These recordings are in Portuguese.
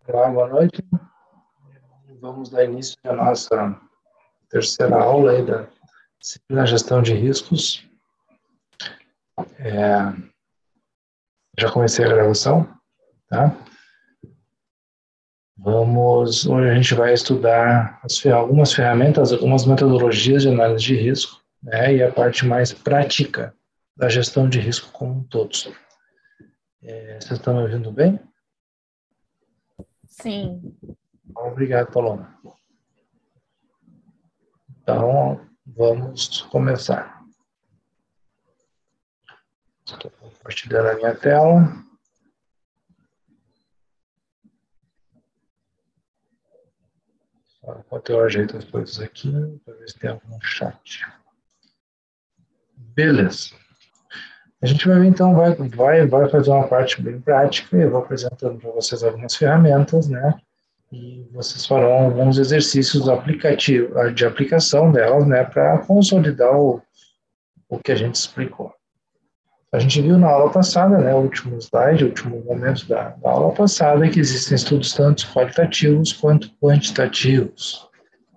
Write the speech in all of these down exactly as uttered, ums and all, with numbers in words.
Olá, boa noite. Vamos dar início à nossa terceira aula aí da disciplina Gestão de Riscos. É, já comecei a gravação, tá? Vamos, hoje a gente vai estudar as, algumas ferramentas, algumas metodologias de análise de risco, né? E a parte mais prática da gestão de risco como um todo. É, vocês estão me ouvindo bem? Sim. Obrigado, Paloma. Então, vamos começar. Estou compartilhando a minha tela. Enquanto eu ajeito as coisas aqui, para ver se tem algum chat. Beleza. A gente vai ver, então, vai, vai, vai fazer uma parte bem prática. Eu vou apresentando para vocês algumas ferramentas, né? E vocês farão alguns exercícios aplicativos, de aplicação delas, né? Para consolidar o, o que a gente explicou. A gente viu na aula passada, né? O último slide, o último momento da, da aula passada, que existem estudos tanto qualitativos quanto quantitativos.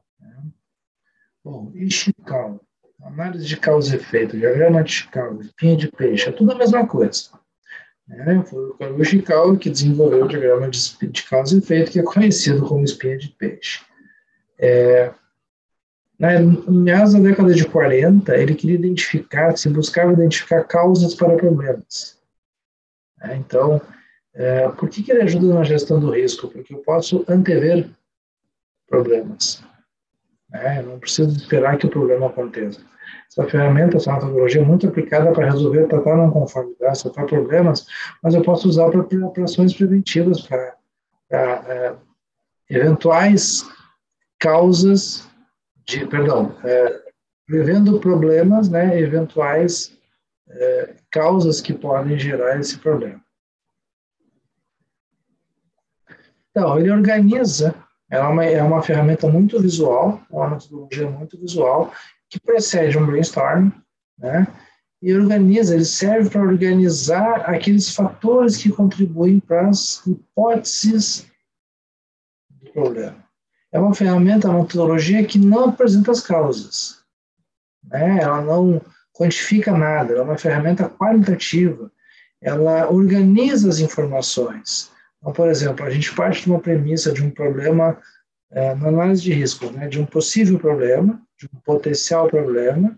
Bom, Ishikawa, análise de causa e efeito, diagrama de Ishikawa, espinha de peixe, é tudo a mesma coisa. Né? Foi o Ishikawa que desenvolveu o diagrama de, de causa e efeito, que é conhecido como espinha de peixe. É, na, meados da década de quarenta, ele queria identificar, se buscava identificar causas para problemas. É, então, é, por que, que ele ajuda na gestão do risco? Porque eu posso antever problemas. É, eu não preciso esperar que o problema aconteça. Essa ferramenta, essa metodologia é muito aplicada para resolver, tratar não conformidade, tratar problemas, mas eu posso usar para, para ações preventivas, para, para é, eventuais causas de, perdão, é, prevendo problemas, né, eventuais é, causas que podem gerar esse problema. Então, ele organiza, é uma, é uma ferramenta muito visual, uma metodologia muito visual, que precede um brainstorm, né? E organiza, ele serve para organizar aqueles fatores que contribuem para as hipóteses do problema. É uma ferramenta, uma metodologia que não apresenta as causas, né? Ela não quantifica nada, ela é uma ferramenta qualitativa, ela organiza as informações. Então, por exemplo, a gente parte de uma premissa de um problema é, na análise de risco, né, de um possível problema, de um potencial problema,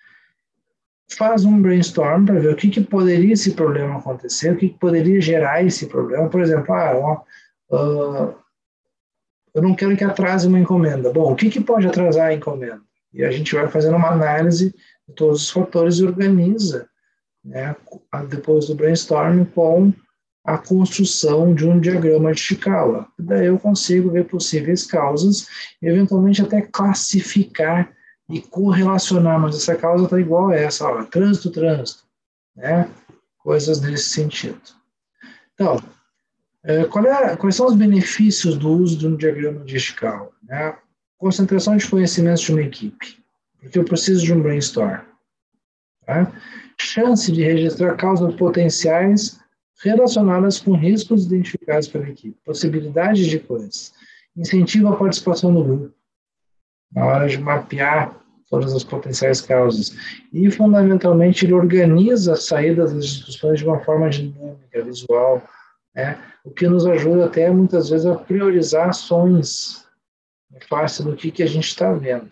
faz um brainstorm para ver o que, que poderia esse problema acontecer, o que, que poderia gerar esse problema. Por exemplo, ah, ó, uh, eu não quero que atrase uma encomenda. Bom, o que, que pode atrasar a encomenda? E a gente vai fazendo uma análise de todos os fatores e organiza, né, depois do brainstorm, com a construção de um diagrama de Ishikawa. Daí eu consigo ver possíveis causas e, eventualmente, até classificar e correlacionar, mas essa causa está igual a essa, ó, trânsito, trânsito, né? Coisas nesse sentido. Então, qual é, quais são os benefícios do uso de um diagrama de Ishikawa? Né? Concentração de conhecimentos de uma equipe, porque eu preciso de um brainstorm. Tá? Chance de registrar causas potenciais relacionadas com riscos identificados pela equipe, possibilidades de coisas, incentiva a participação no grupo, na hora de mapear todas as potenciais causas, e, fundamentalmente, ele organiza as saídas das discussões de uma forma dinâmica, visual, né? O que nos ajuda até, muitas vezes, a priorizar ações em face do que, que a gente está vendo.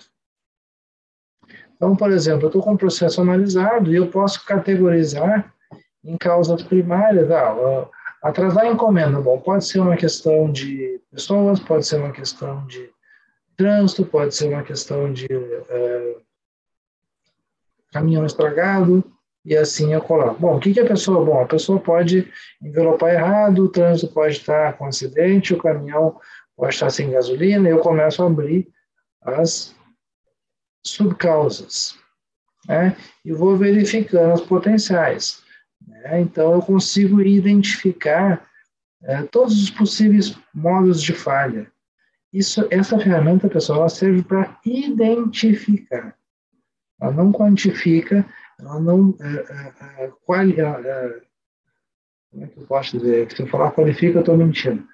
Então, por exemplo, eu estou com um processo analisado e eu posso categorizar em causas primárias. Ah, atrasar a encomenda, bom, pode ser uma questão de pessoas, pode ser uma questão de trânsito, pode ser uma questão de é, caminhão estragado, e assim eu coloco. Bom, o que, que a pessoa... Bom, a pessoa pode envelopar errado, o trânsito pode estar com acidente, o caminhão pode estar sem gasolina, e eu começo a abrir as subcausas, né? E vou verificando as potenciais. Né? Então, eu consigo identificar é, todos os possíveis modos de falha. Isso, essa ferramenta, pessoal, ela serve para identificar. Ela não quantifica, ela não é, é, quali, é, como é que eu posso dizer? Se eu falar qualifica, eu estou mentindo.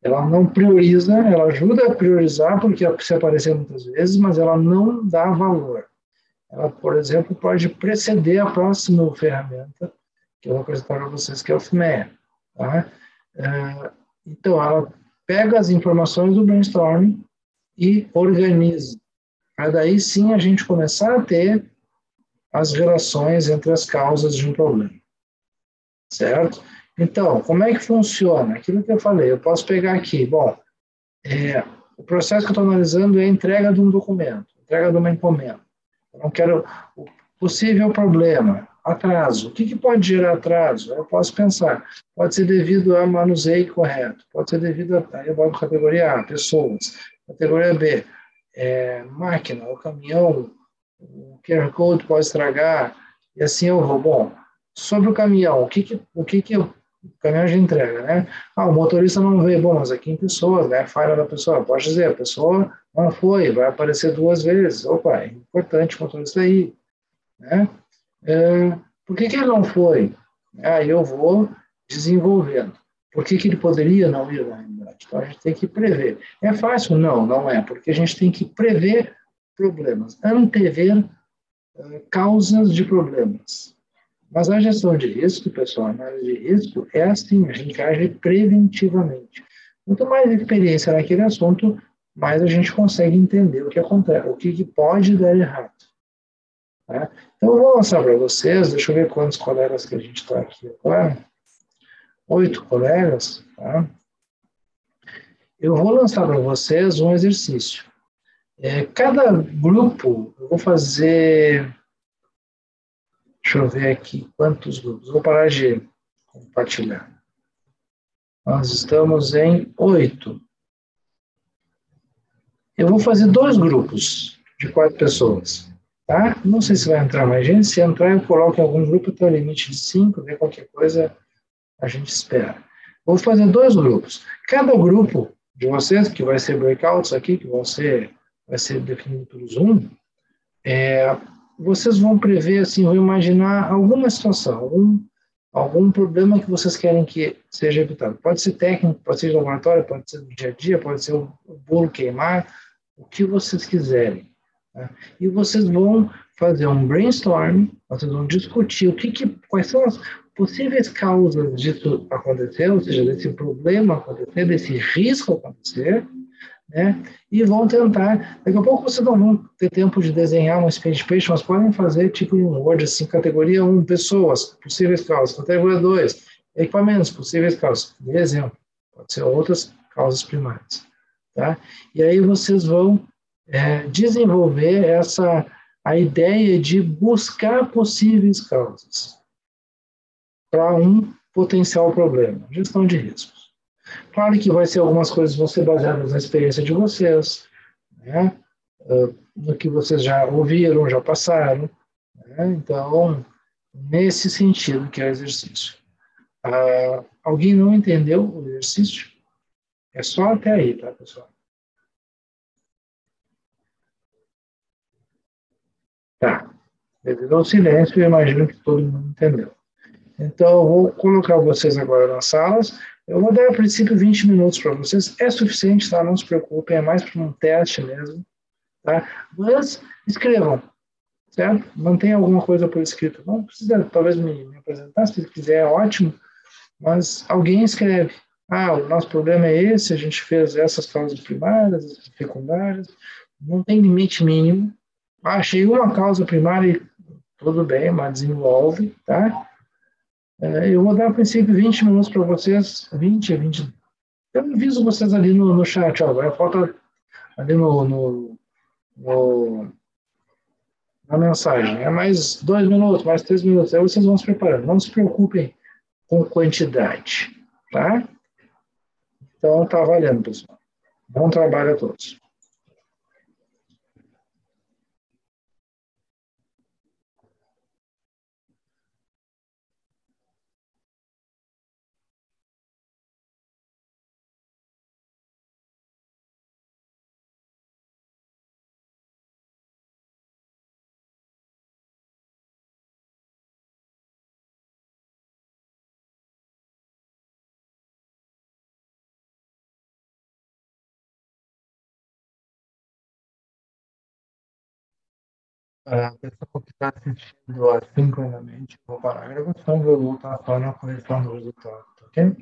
Ela não prioriza, ela ajuda a priorizar, porque se aparecer muitas vezes, mas ela não dá valor. Ela, por exemplo, pode preceder a próxima ferramenta que eu vou apresentar para vocês, que é o FIMEA. Tá? É, então, ela pega as informações do brainstorming e organiza. Para daí sim a gente começar a ter as relações entre as causas de um problema. Certo? Então, como é que funciona? Aquilo que eu falei, eu posso pegar aqui, bom, é, o processo que eu estou analisando é a entrega de um documento, entrega de uma encomenda. Eu não quero o possível problema, atraso. O que, que pode gerar atraso? Eu posso pensar, pode ser devido a manuseio correto, pode ser devido a, aí eu boto categoria A, pessoas, categoria B, é, máquina, o caminhão, o Q R Code pode estragar, e assim eu vou. Bom, sobre o caminhão, o que que, o que, que o caminhão já entrega, né? Ah, o motorista não veio, bom, mas aqui em pessoas, né? Falha da pessoa, pode dizer, a pessoa não foi, vai aparecer duas vezes. Opa, é importante o motorista aí, né? É, por que que ele não foi? Aí eu vou desenvolvendo. Por que que ele poderia não ir na realidade? Então a gente tem que prever. É fácil? Não, não é, porque a gente tem que prever problemas, antever eh, causas de problemas. Mas a gestão de risco, pessoal, a análise de risco é assim, a gente age preventivamente. Quanto mais experiência naquele assunto, mais a gente consegue entender o que acontece, o que, que pode dar errado. Tá? Então, eu vou lançar para vocês, deixa eu ver quantos colegas que a gente está aqui agora. Oito colegas. Tá? Eu vou lançar para vocês um exercício. É, cada grupo, eu vou fazer. Deixa eu ver aqui quantos grupos. Vou parar de compartilhar. Nós estamos em oito. Eu vou fazer dois grupos de quatro pessoas. Tá? Não sei se vai entrar mais gente. Se entrar, eu coloco em algum grupo até o limite de cinco. Ver qualquer coisa, a gente espera. Vou fazer dois grupos. Cada grupo de vocês, que vai ser breakouts aqui, que vão ser, vai ser definido pelo Zoom, é, vocês vão prever, assim, vão imaginar alguma situação, algum, algum problema que vocês querem que seja evitado. Pode ser técnico, pode ser de laboratório, pode ser do dia a dia, pode ser o, o bolo queimar, o que vocês quiserem. Tá? E vocês vão fazer um brainstorm, vocês vão discutir o que, que quais são as possíveis causas disso acontecer, ou seja, desse problema acontecer, desse risco acontecer, né? E vão tentar. Daqui a pouco vocês não vão ter tempo de desenhar um speed page, mas podem fazer tipo em um Word, assim, categoria um, pessoas, possíveis causas, categoria dois, equipamentos, possíveis causas, de exemplo. Pode ser outras causas primárias, tá? E aí vocês vão é, desenvolver essa a ideia de buscar possíveis causas para um potencial problema, gestão de riscos. Claro que vai ser algumas coisas vão ser baseadas na experiência de vocês, né? No que vocês já ouviram, já passaram, né? Então, nesse sentido que é o exercício. Ah, alguém não entendeu o exercício? É só até aí, tá, pessoal? Tá. Devido ao silêncio, eu imagino que todo mundo entendeu. Então, eu vou colocar vocês agora nas salas. Eu vou dar, a princípio, vinte minutos para vocês. É suficiente, tá? Não se preocupem, é mais para um teste mesmo, tá? Mas escrevam, certo? Mantenha alguma coisa por escrito. Não precisa, talvez, me, me apresentar, se quiser, é ótimo, mas alguém escreve. Ah, o nosso problema é esse, a gente fez essas causas primárias, essas secundárias, não tem limite mínimo. Ah, achei uma causa primária e tudo bem, mas desenvolve, tá? É, eu vou dar, a princípio, vinte minutos para vocês, vinte, vinte. Eu aviso vocês ali no, no chat, ó, vai, falta ali no, no, no na mensagem. É mais dois minutos, mais três minutos. Aí vocês vão se preparando. Não se preocupem com quantidade, tá? Então, tá valendo, pessoal. Bom trabalho a todos. A pessoa que está assistindo assincronamente, vou parar a gravação e vou voltar só na correção do resultado, tá ok?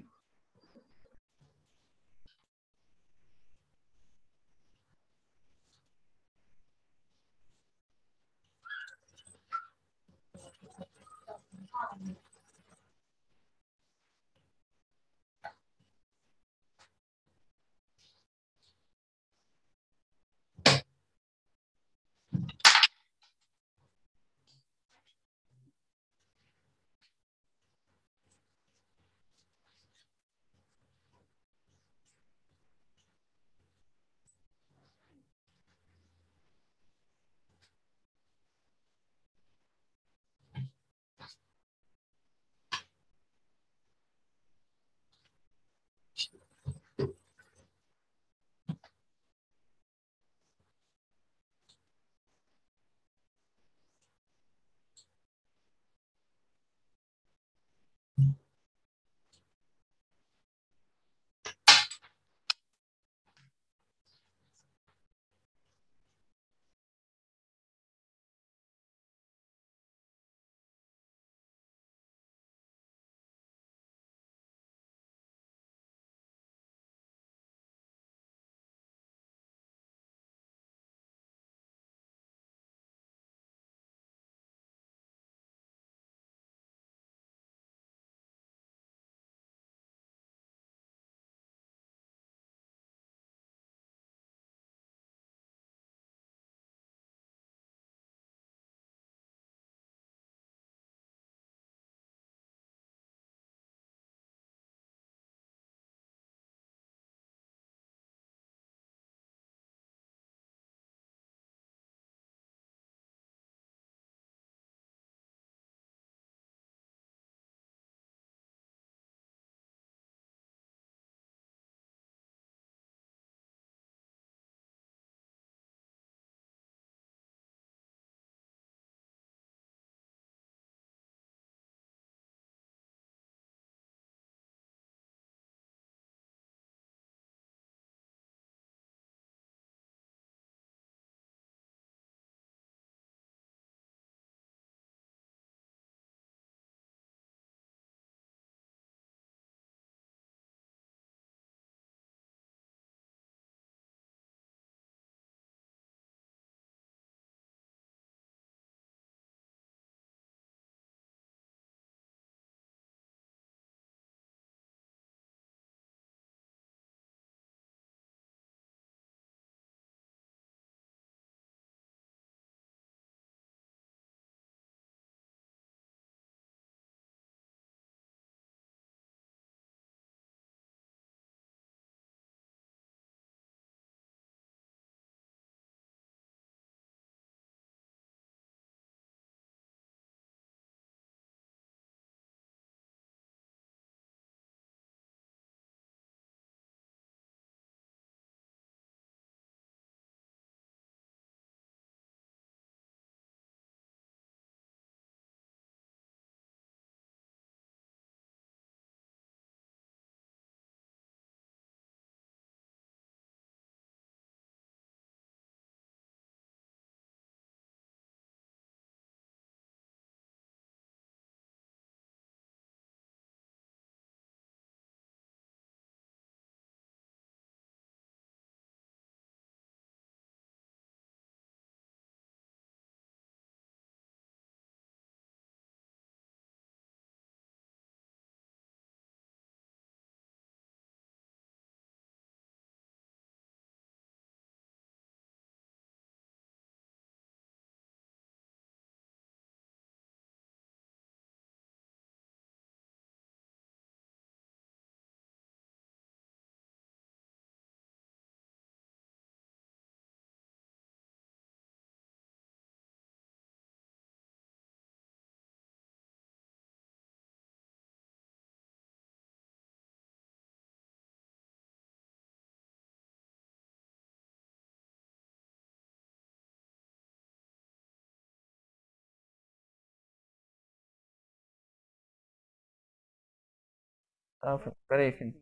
Ah, peraí, filho.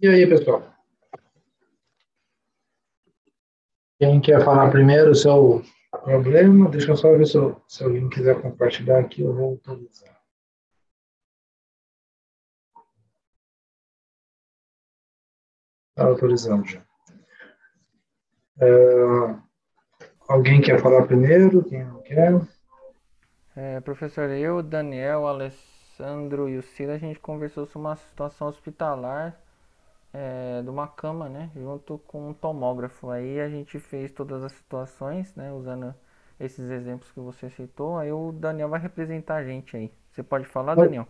E aí, pessoal? Quem quer falar primeiro o seu problema? Deixa eu só ver se, eu, se alguém quiser compartilhar aqui, eu vou autorizar. Está autorizando já. É, alguém quer falar primeiro? Quem não quer? É, professor, eu, Daniel, o Alessandro e o Ciro, a gente conversou sobre uma situação hospitalar é, de uma cama, né? Junto com um tomógrafo. Aí a gente fez todas as situações, né? Usando esses exemplos que você citou. Aí o Daniel vai representar a gente aí. Você pode falar, Daniel?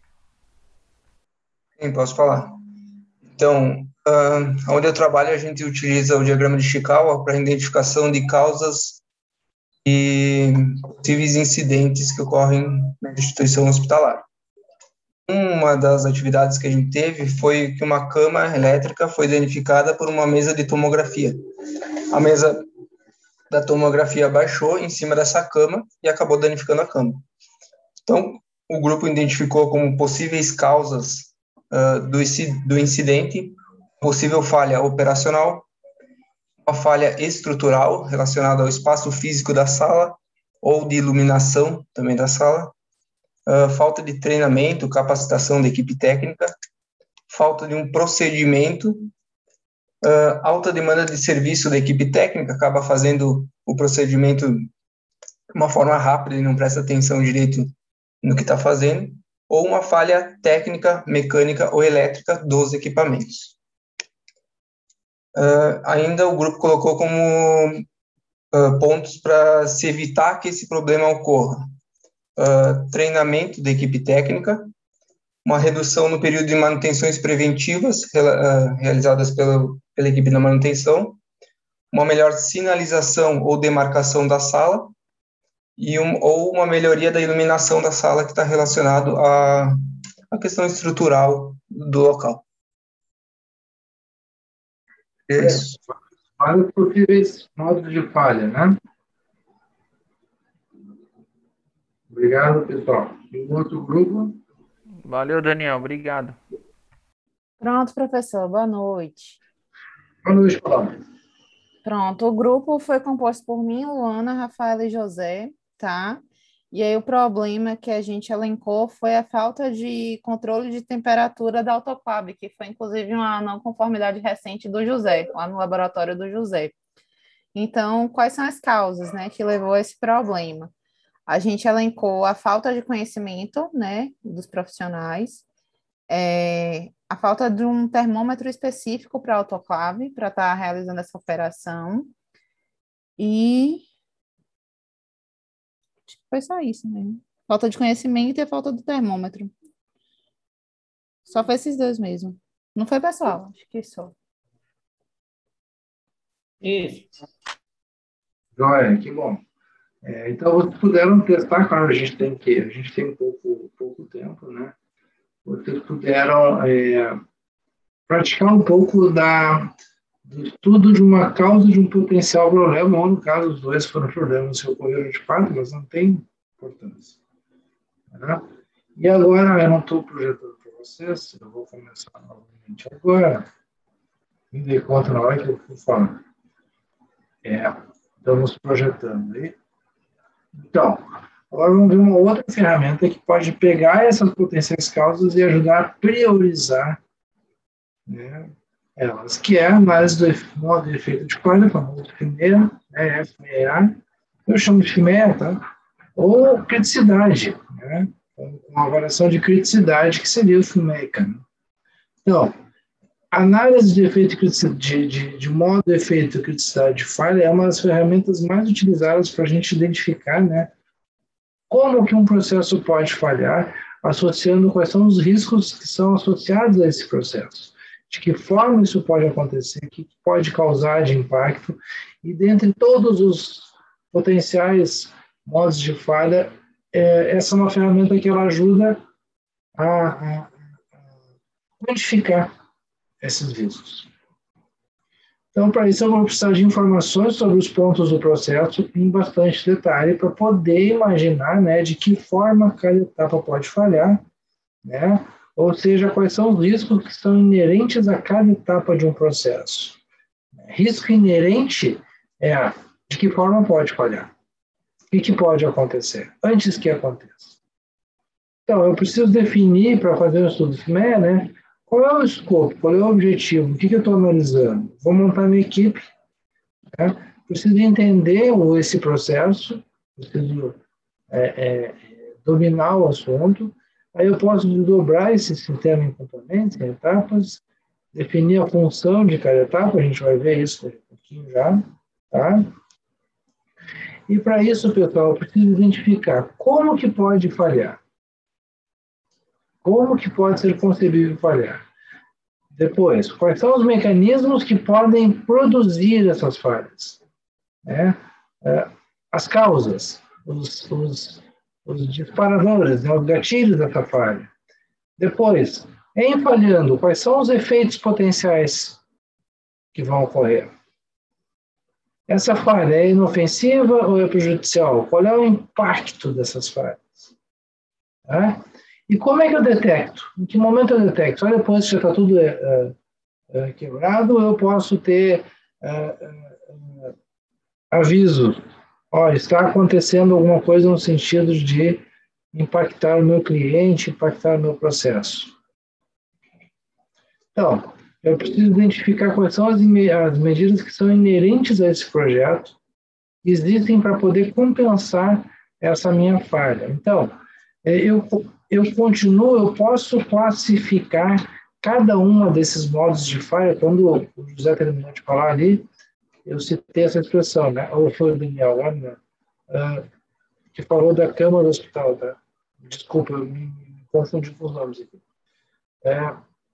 Sim, posso falar. Então, uh, onde eu trabalho, a gente utiliza o diagrama de Chikawa para identificação de causas e possíveis incidentes que ocorrem na instituição hospitalar. Uma das atividades que a gente teve foi que uma cama elétrica foi danificada por uma mesa de tomografia. A mesa da tomografia baixou em cima dessa cama e acabou danificando a cama. Então, o grupo identificou como possíveis causas uh, do, do incidente possível falha operacional, uma falha estrutural relacionada ao espaço físico da sala ou de iluminação também da sala, uh, falta de treinamento, capacitação da equipe técnica, falta de um procedimento, uh, alta demanda de serviço da equipe técnica, acaba fazendo o procedimento de uma forma rápida e não presta atenção direito no que está fazendo, ou uma falha técnica, mecânica ou elétrica dos equipamentos. Uh, ainda o grupo colocou como uh, pontos para se evitar que esse problema ocorra. Uh, treinamento da equipe técnica, uma redução no período de manutenções preventivas uh, realizadas pela, pela equipe da manutenção, uma melhor sinalização ou demarcação da sala, e um, ou uma melhoria da iluminação da sala que está relacionado à, à questão estrutural do local. É isso. Vários possíveis modos de falha, né? Obrigado, pessoal. E o outro grupo? Valeu, Daniel. Obrigado. Pronto, professor. Boa noite. Boa noite, Paulo. Pronto, o grupo foi composto por mim, Luana, Rafaela e José, tá? E aí o problema que a gente elencou foi a falta de controle de temperatura da autoclave, que foi inclusive uma não conformidade recente do José, lá no laboratório do José. Então, quais são as causas, né, que levou a esse problema? A gente elencou a falta de conhecimento, né, dos profissionais, é, a falta de um termômetro específico para autoclave, para estar realizando essa operação, e acho que foi só isso mesmo. Falta de conhecimento e a falta do termômetro. Só foi esses dois mesmo. Não foi, pessoal? Acho que só. Isso. Joia, que bom. É, então, vocês puderam testar, claro, a gente tem que, a gente tem pouco, pouco tempo, né? Vocês puderam é, praticar um pouco da, do estudo de uma causa de um potencial problema, ou no caso, os dois foram problemas que ocorreram de fato, mas não tem importância. Né? E agora, eu não estou projetando para vocês, eu vou começar novamente agora. Me dei conta na hora que eu fui falando. É, estamos projetando aí. Então, agora vamos ver uma outra ferramenta que pode pegar essas potenciais causas e ajudar a priorizar, né, elas, que é a análise do modo de efeito de falha, famoso F M E A, né, F M E A, eu chamo de F M E A, tá? Ou criticidade, né? Uma avaliação de criticidade, que seria o F M E A. Né? Então, análise de efeito de, de, de modo de efeito criticidade de falha é uma das ferramentas mais utilizadas para a gente identificar, né, como que um processo pode falhar, associando quais são os riscos que são associados a esse processo, de que forma isso pode acontecer, o que pode causar de impacto, e dentre todos os potenciais modos de falha, é, essa é uma ferramenta que ela ajuda a, a, a quantificar esses riscos. Então, para isso, eu vou precisar de informações sobre os pontos do processo em bastante detalhe para poder imaginar, né, de que forma cada etapa pode falhar, né, Ou seja, quais são os riscos que são inerentes a cada etapa de um processo. Risco inerente é de que forma pode falhar. O que, que pode acontecer antes que aconteça. Então, eu preciso definir para fazer um estudo F M E, né? Qual é o escopo, qual é o objetivo, o que, que eu estou analisando. Vou montar minha equipe, né? Preciso entender esse processo, preciso é, é, dominar o assunto. Aí eu posso desdobrar esse sistema em componentes, em etapas, definir a função de cada etapa, a gente vai ver isso um pouquinho já, tá? E para isso, pessoal, eu preciso identificar como que pode falhar. Como que pode ser concebível falhar? Depois, quais são os mecanismos que podem produzir essas falhas? Né? As causas, os, os, os disparadores, né? Os gatilhos dessa falha. Depois, em falhando, quais são os efeitos potenciais que vão ocorrer? Essa falha é inofensiva ou é prejudicial? Qual é o impacto dessas falhas? Tá? E como é que eu detecto? Em que momento eu detecto? Só depois que já está tudo é, é, quebrado, eu posso ter é, é, aviso. Olha, está acontecendo alguma coisa no sentido de impactar o meu cliente, impactar o meu processo. Então, eu preciso identificar quais são as, as medidas que são inerentes a esse projeto, que existem para poder compensar essa minha falha. Então, eu, eu continuo, eu posso classificar cada uma desses modos de falha. Quando o José terminou de falar ali, eu citei essa expressão, né? Ou foi o Daniel, né? uh, que falou da Câmara do Hospital, tá? Desculpa, eu me confundi com os nomes aqui. É,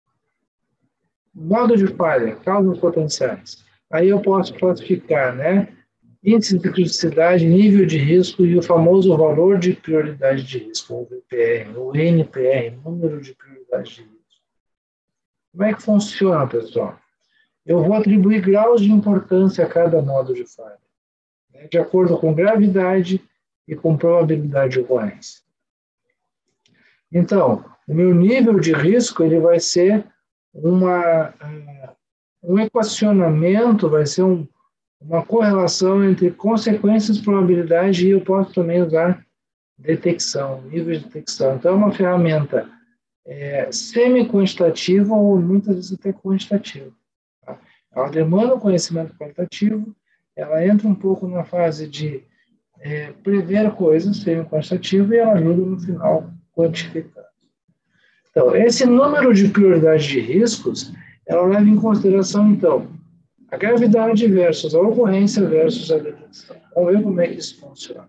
modo de falha, causas potenciais. Aí eu posso classificar, né? Índice de criticidade, nível de risco e o famoso valor de prioridade de risco, ou V P R, ou N P R, número de prioridade de risco. Como é que funciona, pessoal? Eu vou atribuir graus de importância a cada modo de falha, né, de acordo com gravidade e com probabilidade de ocorrência. Então, o meu nível de risco ele vai ser uma, um equacionamento, vai ser um, uma correlação entre consequências, probabilidade, e eu posso também usar detecção, nível de detecção. Então, é uma ferramenta é, semi-quantitativa ou muitas vezes até quantitativa. Tá? Ela demanda um conhecimento qualitativo, ela entra um pouco na fase de é, prever coisas, semi-quantitativa, e ela ajuda no final quantificar. Então, esse número de prioridade de riscos, ela leva em consideração, então, a gravidade versus a ocorrência versus a detecção. Vamos ver como é que isso funciona.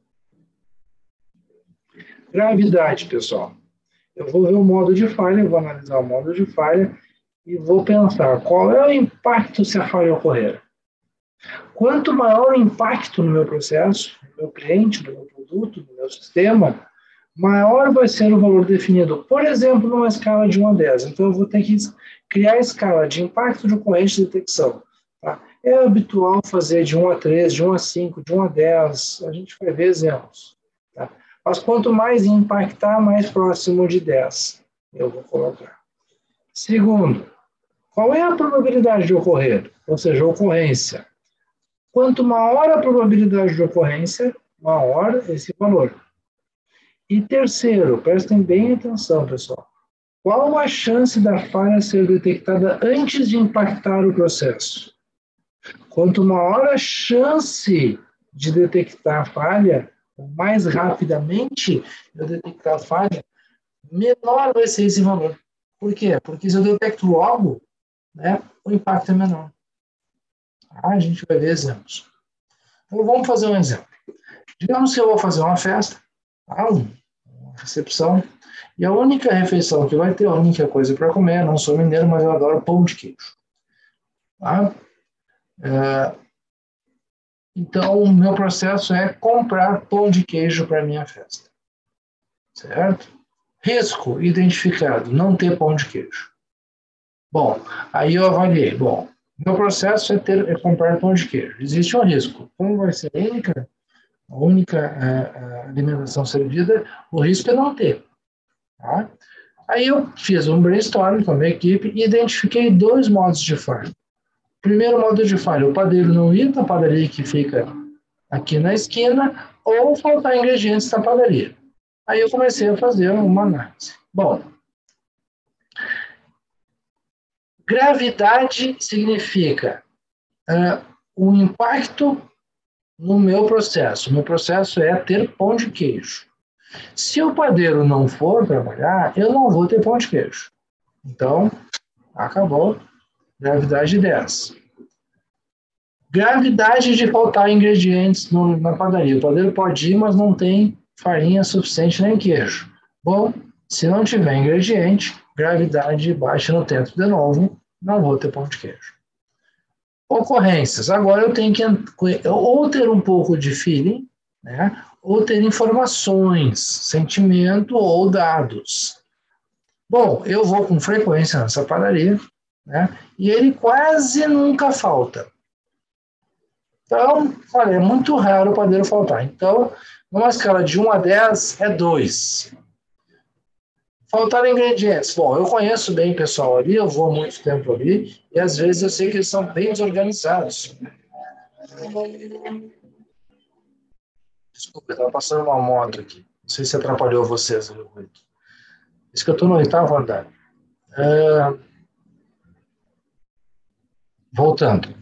Gravidade, pessoal. Eu vou ver o modo de falha, eu vou analisar o modo de falha e vou pensar qual é o impacto se a falha ocorrer. Quanto maior o impacto no meu processo, no meu cliente, no meu produto, no meu sistema, maior vai ser o valor definido, por exemplo, numa escala de um a dez. Então, eu vou ter que criar a escala de impacto de ocorrência e detecção. Tá? É habitual fazer de um a três, de um a cinco, de um a dez, a gente vai ver exemplos. Tá? Mas quanto mais impactar, mais próximo de dez eu vou colocar. Segundo, qual é a probabilidade de ocorrer? Ou seja, a ocorrência. Quanto maior a probabilidade de ocorrência, maior esse valor. E terceiro, prestem bem atenção, pessoal. Qual a chance da falha ser detectada antes de impactar o processo? Quanto maior a chance de detectar a falha, mais rapidamente eu detectar a falha, menor vai ser esse valor. Por quê? Porque se eu detecto logo, né, o impacto é menor. A gente vai ver exemplos. Então, vamos fazer um exemplo. Digamos que eu vou fazer uma festa, tá? Uma recepção, e a única refeição que vai ter, a única coisa para comer, não sou mineiro, mas eu adoro pão de queijo. Tá? É, então, o meu processo é comprar pão de queijo para a minha festa. Certo? Risco identificado, não ter pão de queijo. Bom, aí eu avaliei. Bom, meu processo é, ter, é comprar pão de queijo. Existe um risco. Como vai ser a única, a única a, a alimentação servida, o risco é não ter. Tá? Aí eu fiz um brainstorming com a minha equipe e identifiquei dois modos de falha. Primeiro modo de falha, o padeiro não ir na padaria que fica aqui na esquina ou faltar ingredientes na padaria. Aí eu comecei a fazer uma análise. Bom, gravidade significa uh, o impacto no meu processo. O meu processo é ter pão de queijo. Se o padeiro não for trabalhar, eu não vou ter pão de queijo. Então, acabou. Gravidade dez. Gravidade de faltar ingredientes no, na padaria. O padeiro pode ir, mas não tem farinha suficiente nem queijo. Bom, se não tiver ingrediente, gravidade baixa no teto de novo, não vou ter pão de queijo. Ocorrências. Agora eu tenho que ou ter um pouco de feeling, né, ou ter informações, sentimento ou dados. Bom, eu vou com frequência nessa padaria, né, e ele quase nunca falta. Então, olha, é muito raro o padeiro faltar. Então, numa escala de um a dez, é dois. Faltaram ingredientes. Bom, eu conheço bem o pessoal ali, eu vou há muito tempo ali, e às vezes eu sei que eles são bem desorganizados. Desculpa, estava passando uma moto aqui. Não sei se atrapalhou vocês. Isso que eu estou no oitavo andar. É... Voltando.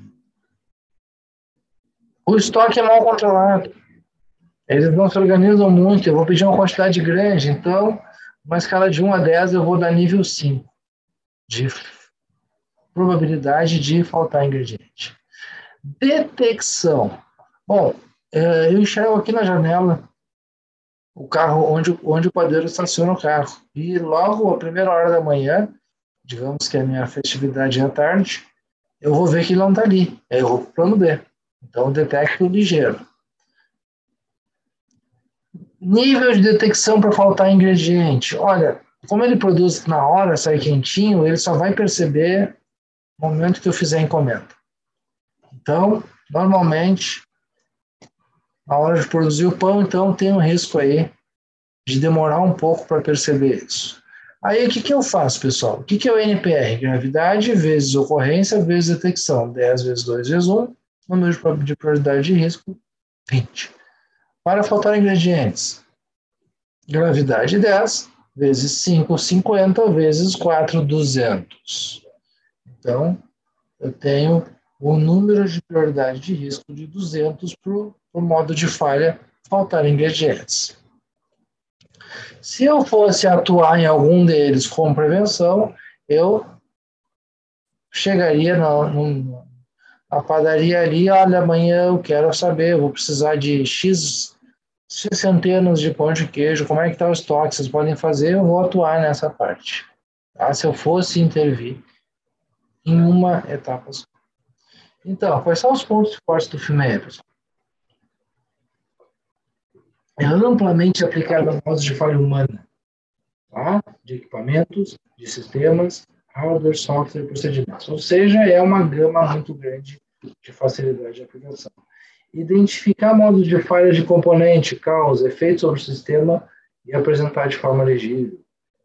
O estoque é mal controlado. Eles não se organizam muito. Eu vou pedir uma quantidade grande. Então, uma escala de um a dez, eu vou dar nível cinco. De probabilidade de faltar ingrediente. Detecção. Bom, eu enxergo aqui na janela o carro onde, onde o padeiro estaciona o carro. E logo, a primeira hora da manhã, digamos que a minha festividade é à tarde, eu vou ver que ele não está ali. Aí eu vou para o plano B. Então, eu detecto ligeiro. Nível de detecção para faltar ingrediente. Olha, como ele produz na hora, sai quentinho, ele só vai perceber no momento que eu fizer a encomenda. Então, normalmente, na hora de produzir o pão, então tem um risco aí de demorar um pouco para perceber isso. Aí, o que, que eu faço, pessoal? O que, que é o N P R? Gravidade vezes ocorrência vezes detecção. dez vezes dois vezes um. Número de probabilidade de risco, vinte. Para faltar ingredientes, gravidade dez vezes cinco, cinquenta vezes quatro, duzentos. Então, eu tenho o número de prioridade de risco de duzentos para o modo de falha faltar ingredientes. Se eu fosse atuar em algum deles com prevenção, eu chegaria na, na padaria ali, olha, amanhã eu quero saber, eu vou precisar de X, X centenas de pão de queijo, como é que está o estoque, vocês podem fazer, eu vou atuar nessa parte. Tá? Se eu fosse intervir em uma etapa só. Então, quais são os pontos fortes do filme, pessoal? É amplamente aplicado a modos de falha humana, tá? De equipamentos, de sistemas, hardware, software e procedimentos. Ou seja, é uma gama muito grande de facilidade de aplicação. Identificar modos de falha de componente, causa, efeitos sobre o sistema e apresentar de forma legível.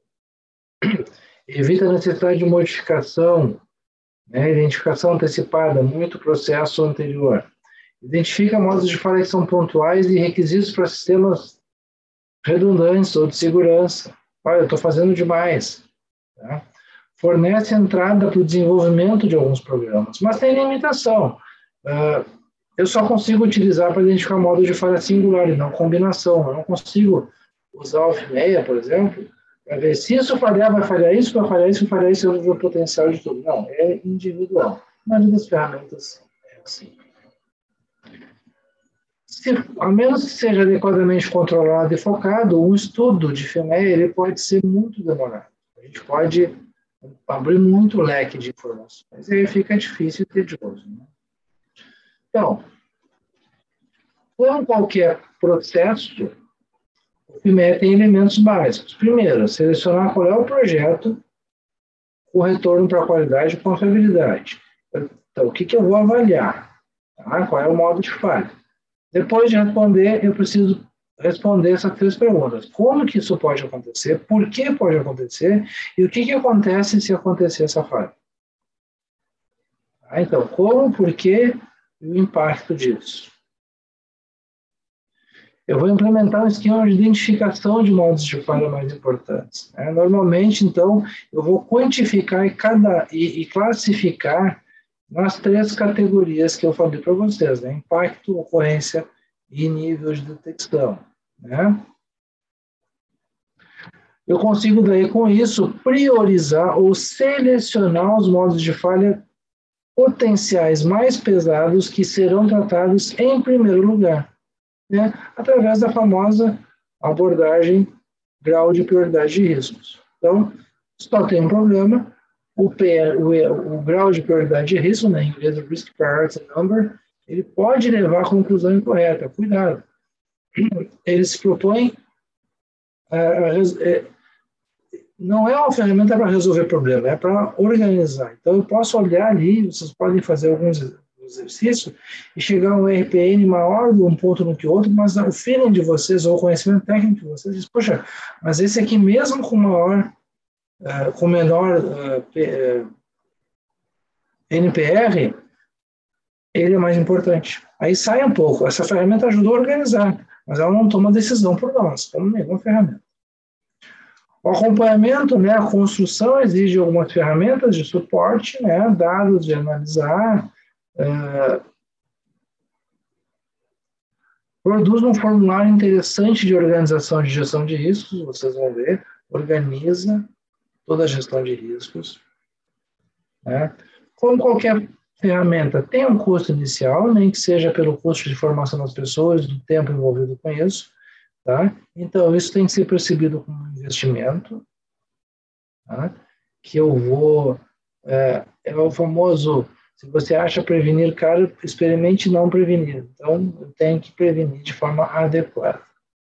Evita a necessidade de modificação, né? Identificação antecipada, muito processo anterior. Identifica modos de falha que são pontuais e requisitos para sistemas redundantes ou de segurança. Olha, eu estou fazendo demais. Tá? Fornece entrada para o desenvolvimento de alguns programas, mas tem limitação. Uh, eu só consigo utilizar para identificar modo de falha singular e não combinação. Eu não consigo usar o F M E A, por exemplo, para ver se isso falhar, vai falhar isso, vai falhar isso, vai falhar isso, eu vou o potencial de tudo. Não, é individual. A maioria das ferramentas é assim. Se, a menos que seja adequadamente controlado e focado, um estudo de F M E A ele pode ser muito demorado. A gente pode abrir muito leque de informações, e aí fica difícil e tedioso. Né? Então, como qualquer processo, o F M E A tem elementos básicos. Primeiro, selecionar qual é o projeto com retorno para qualidade e confiabilidade. Então, o que, que eu vou avaliar? Tá? Qual é o modo de falha? Depois de responder, eu preciso responder essas três perguntas. Como que isso pode acontecer? Por que pode acontecer? E o que, que acontece se acontecer essa falha? Ah, então, como, por que e o impacto disso? Eu vou implementar um esquema de identificação de modos de falha mais importantes. Né? Normalmente, então, eu vou quantificar e, cada, e, e classificar nas três categorias que eu falei para vocês, né? Impacto, ocorrência e nível de detecção. Né? Eu consigo, daí, com isso, priorizar ou selecionar os modos de falha potenciais mais pesados que serão tratados em primeiro lugar, né? Através da famosa abordagem grau de prioridade de riscos. Então, só tem um problema, o, P, o, o grau de prioridade de risco, né, em inglês, Risk Priority Number, ele pode levar à conclusão incorreta. Cuidado. Ele se propõe a, a, a, não é uma ferramenta para resolver problema, é para organizar. Então, eu posso olhar ali, vocês podem fazer alguns exercícios e chegar a um R P N maior de um ponto no que outro, mas o feeling de vocês ou o conhecimento técnico de vocês diz, poxa, mas esse aqui mesmo com maior, uh, com menor uh, P, uh, N P R, ele é mais importante. Aí sai um pouco. Essa ferramenta ajudou a organizar, mas ela não toma decisão por nós, como nenhuma ferramenta. O acompanhamento, né, a construção exige algumas ferramentas de suporte, né, dados de analisar, é, produz um formulário interessante de organização de gestão de riscos, vocês vão ver, organiza toda a gestão de riscos. Né? Como qualquer ferramenta tem um custo inicial, nem que seja pelo custo de formação das pessoas, do tempo envolvido com isso, tá? Então, isso tem que ser percebido como um investimento, tá? Que eu vou... É, é o famoso, se você acha prevenir caro, experimente não prevenir. Então, eu tenho que prevenir de forma adequada.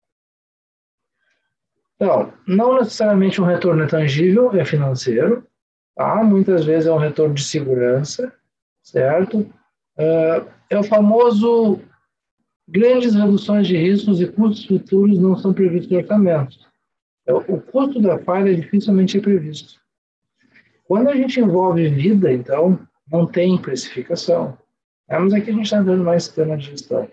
Então, não necessariamente um retorno é tangível, é financeiro, tá? Muitas vezes é um retorno de segurança, certo? Uh, é o famoso grandes reduções de riscos e custos futuros não são previstos no orçamento. O custo da falha dificilmente é previsto. Quando a gente envolve vida, então, não tem precificação. É, mas aqui a gente está dando mais sistema de gestão.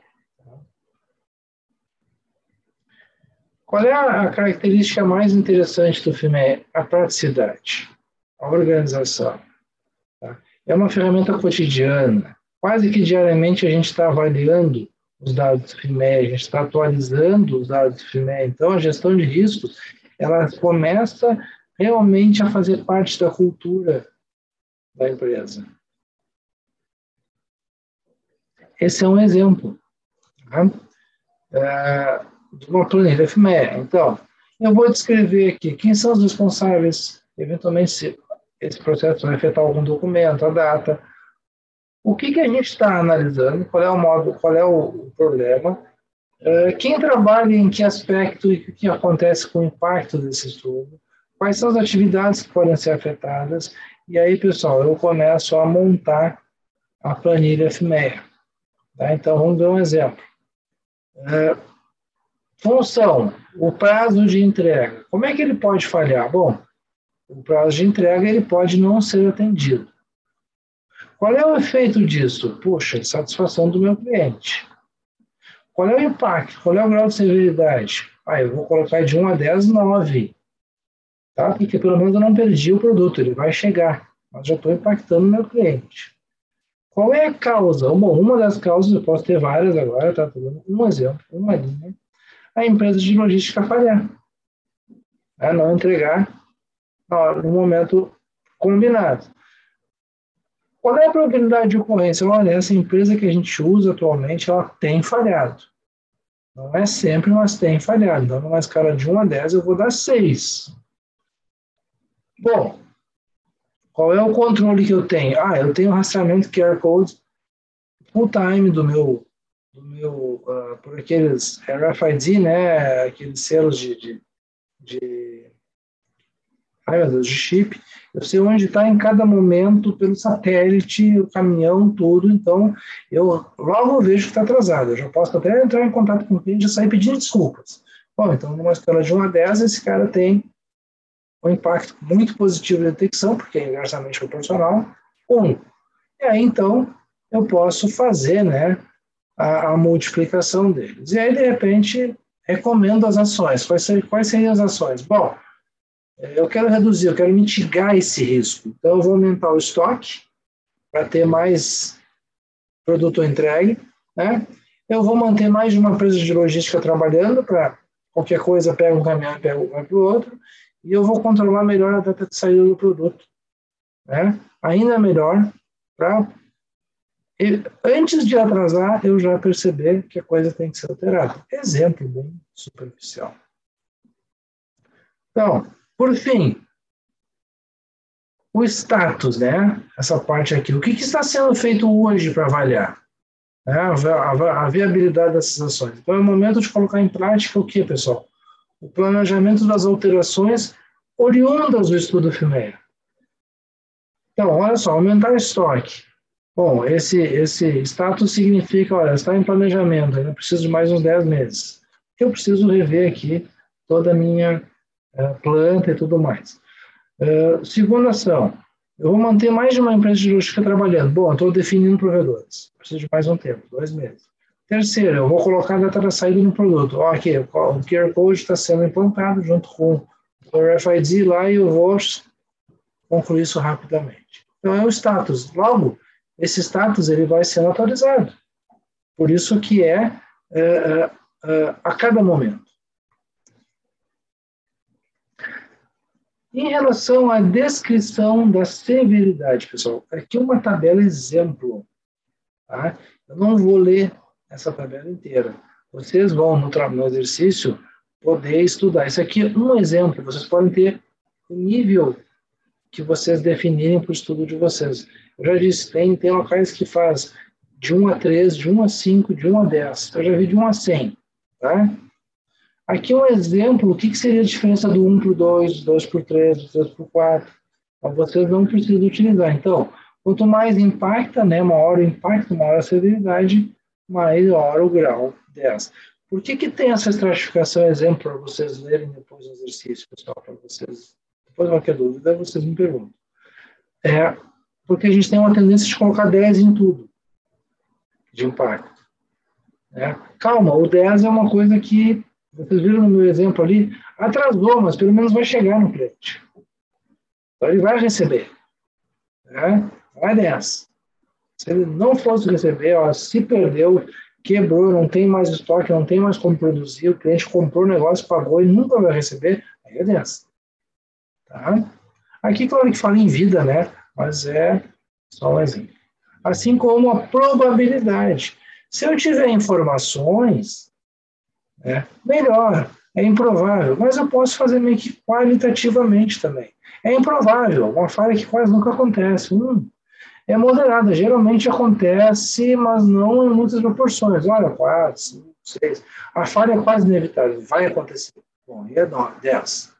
Qual é a característica mais interessante do filme? A praticidade, a organização. Tá? É uma ferramenta cotidiana. Quase que diariamente a gente está avaliando os dados do filme, a gente está atualizando os dados do filme. Então, a gestão de riscos, ela começa realmente a fazer parte da cultura da empresa. Esse é um exemplo, tá? É, de uma planilha F M E. Então, eu vou descrever aqui quem são os responsáveis, eventualmente, se esse processo vai afetar algum documento, a data. O que, que a gente está analisando, qual é o modo, qual é o problema, é, quem trabalha em que aspecto e o que acontece com o impacto desse estudo, quais são as atividades que podem ser afetadas, e aí, pessoal, eu começo a montar a planilha F M E. Tá? Então, vamos dar um exemplo. É, função, o prazo de entrega. Como é que ele pode falhar? Bom, o prazo de entrega ele pode não ser atendido. Qual é o efeito disso? Puxa, satisfação do meu cliente. Qual é o impacto? Qual é o grau de severidade? Ah, eu vou colocar de um a dez, nove. Tá? Porque pelo menos eu não perdi o produto, ele vai chegar. Mas já estou impactando o meu cliente. Qual é a causa? Bom, uma das causas, eu posso ter várias agora, tá? Estou dando um exemplo, uma linha. A empresa de logística falhar. Né? Não entregar no momento combinado. Qual é a probabilidade de ocorrência? Olha, essa empresa que a gente usa atualmente, ela tem falhado. Não é sempre, mas tem falhado. Então, numa escala de um a dez, eu vou dar seis. Bom, qual é o controle que eu tenho? Ah, eu tenho rastreamento Q R Code full time do meu, do meu uh, por aqueles R F I D, né? Aqueles selos de, de, de ai meu Deus, de chip, eu sei onde está em cada momento, pelo satélite, o caminhão, tudo, então eu logo vejo que está atrasado, eu já posso até entrar em contato com o cliente e sair pedindo desculpas. Bom, então numa escala de um a dez, esse cara tem um impacto muito positivo de detecção, porque é inversamente proporcional, um. E aí, então, eu posso fazer, né, a, a multiplicação deles. E aí, de repente, recomendo as ações. Quais, ser, quais seriam as ações? Bom, eu quero reduzir, eu quero mitigar esse risco. Então, eu vou aumentar o estoque para ter mais produto entregue, né? Eu vou manter mais de uma empresa de logística trabalhando para qualquer coisa, pega um caminhão e pega, vai para o outro. E eu vou controlar melhor a data de saída do produto, né? Ainda melhor para, antes de atrasar, eu já perceber que a coisa tem que ser alterada. Exemplo bem superficial. Então, por fim, o status, né? Essa parte aqui. O que, que está sendo feito hoje para avaliar, né? a, a, a viabilidade dessas ações? Então, é o momento de colocar em prática o que, pessoal? O planejamento das alterações oriundas do estudo F M E A. Então, olha só, aumentar o estoque. Bom, esse, esse status significa, olha, está em planejamento, eu preciso de mais uns dez meses. Eu preciso rever aqui toda a minha uh, planta e tudo mais. Uh, segunda ação, eu vou manter mais de uma empresa de logística trabalhando. Bom, estou definindo provedores, preciso de mais um tempo, dois meses. Terceiro, eu vou colocar a data da saída no produto. Ó, aqui, o Q R Code está sendo implantado junto com o R F I D lá e eu vou concluir isso rapidamente. Então, é o status. Logo, esse status ele vai sendo atualizado. Por isso que é, é, é, é a cada momento. Em relação à descrição da severidade, pessoal, aqui uma tabela exemplo. Tá? Eu não vou ler essa tabela inteira. Vocês vão, no, no exercício, poder estudar. Isso aqui é um exemplo. Vocês podem ter o nível que vocês definirem para o estudo de vocês. Eu já disse, tem, tem locais que faz de um a três, de um a cinco, de um a dez. Eu já vi de um a cem. Tá? Aqui um exemplo, o que, que seria a diferença do um para o dois, do dois para o três, do três para o quatro. Então, vocês não precisam utilizar. Então, quanto mais impacta, né, maior o impacto, maior a severidade, maior o grau dez. Por que, que tem essa estratificação, exemplo, para vocês lerem depois do exercício, pessoal, para vocês... Depois qualquer dúvida, vocês me perguntam. É porque a gente tem uma tendência de colocar dez em tudo, de impacto. É. Calma, o dez é uma coisa que, vocês viram no meu exemplo ali, atrasou, mas pelo menos vai chegar no cliente. Então ele vai receber. É. Vai dez. Se ele não fosse receber, ó, se perdeu, quebrou, não tem mais estoque, não tem mais como produzir, o cliente comprou o negócio, pagou e nunca vai receber, aí é dez. Tá? Aqui, claro que fala em vida, né? Mas é só um exemplo. Assim como a probabilidade. Se eu tiver informações, é melhor, é improvável, mas eu posso fazer meio que qualitativamente também. É improvável, uma falha que quase nunca acontece. Hum, é moderada, geralmente acontece, mas não em muitas proporções. Olha, quatro, cinco, seis. A falha é quase inevitável, vai acontecer. Bom, e é dez.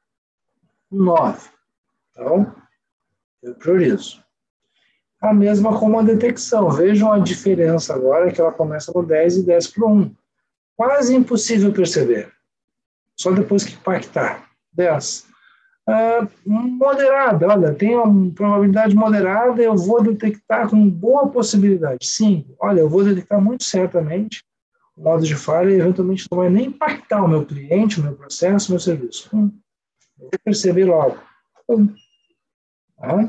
nove. Então, eu priorizo. A mesma como a detecção. Vejam a diferença agora, que ela começa no dez e desce para o um. Quase impossível perceber. Só depois que impactar. dez. Ah, moderada, olha, tem uma probabilidade moderada, eu vou detectar com boa possibilidade. cinco. Olha, eu vou detectar muito certamente o modo de falha e eventualmente não vai nem impactar o meu cliente, o meu processo, o meu serviço. um. Eu vou perceber logo. um. Tá?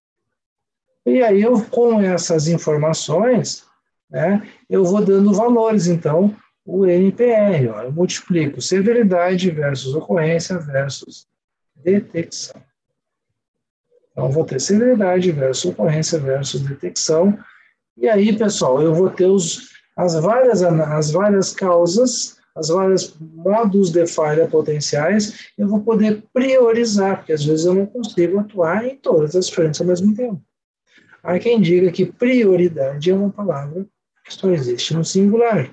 E aí, eu, com essas informações, né, eu vou dando valores, então, o N P R, ó, eu multiplico severidade versus ocorrência versus detecção. Então, vou ter severidade versus ocorrência versus detecção. E aí, pessoal, eu vou ter os, as, várias, as várias causas, as vários modos de falha potenciais, eu vou poder priorizar, porque às vezes eu não consigo atuar em todas as frentes ao mesmo tempo. Há quem diga que prioridade é uma palavra que só existe no singular.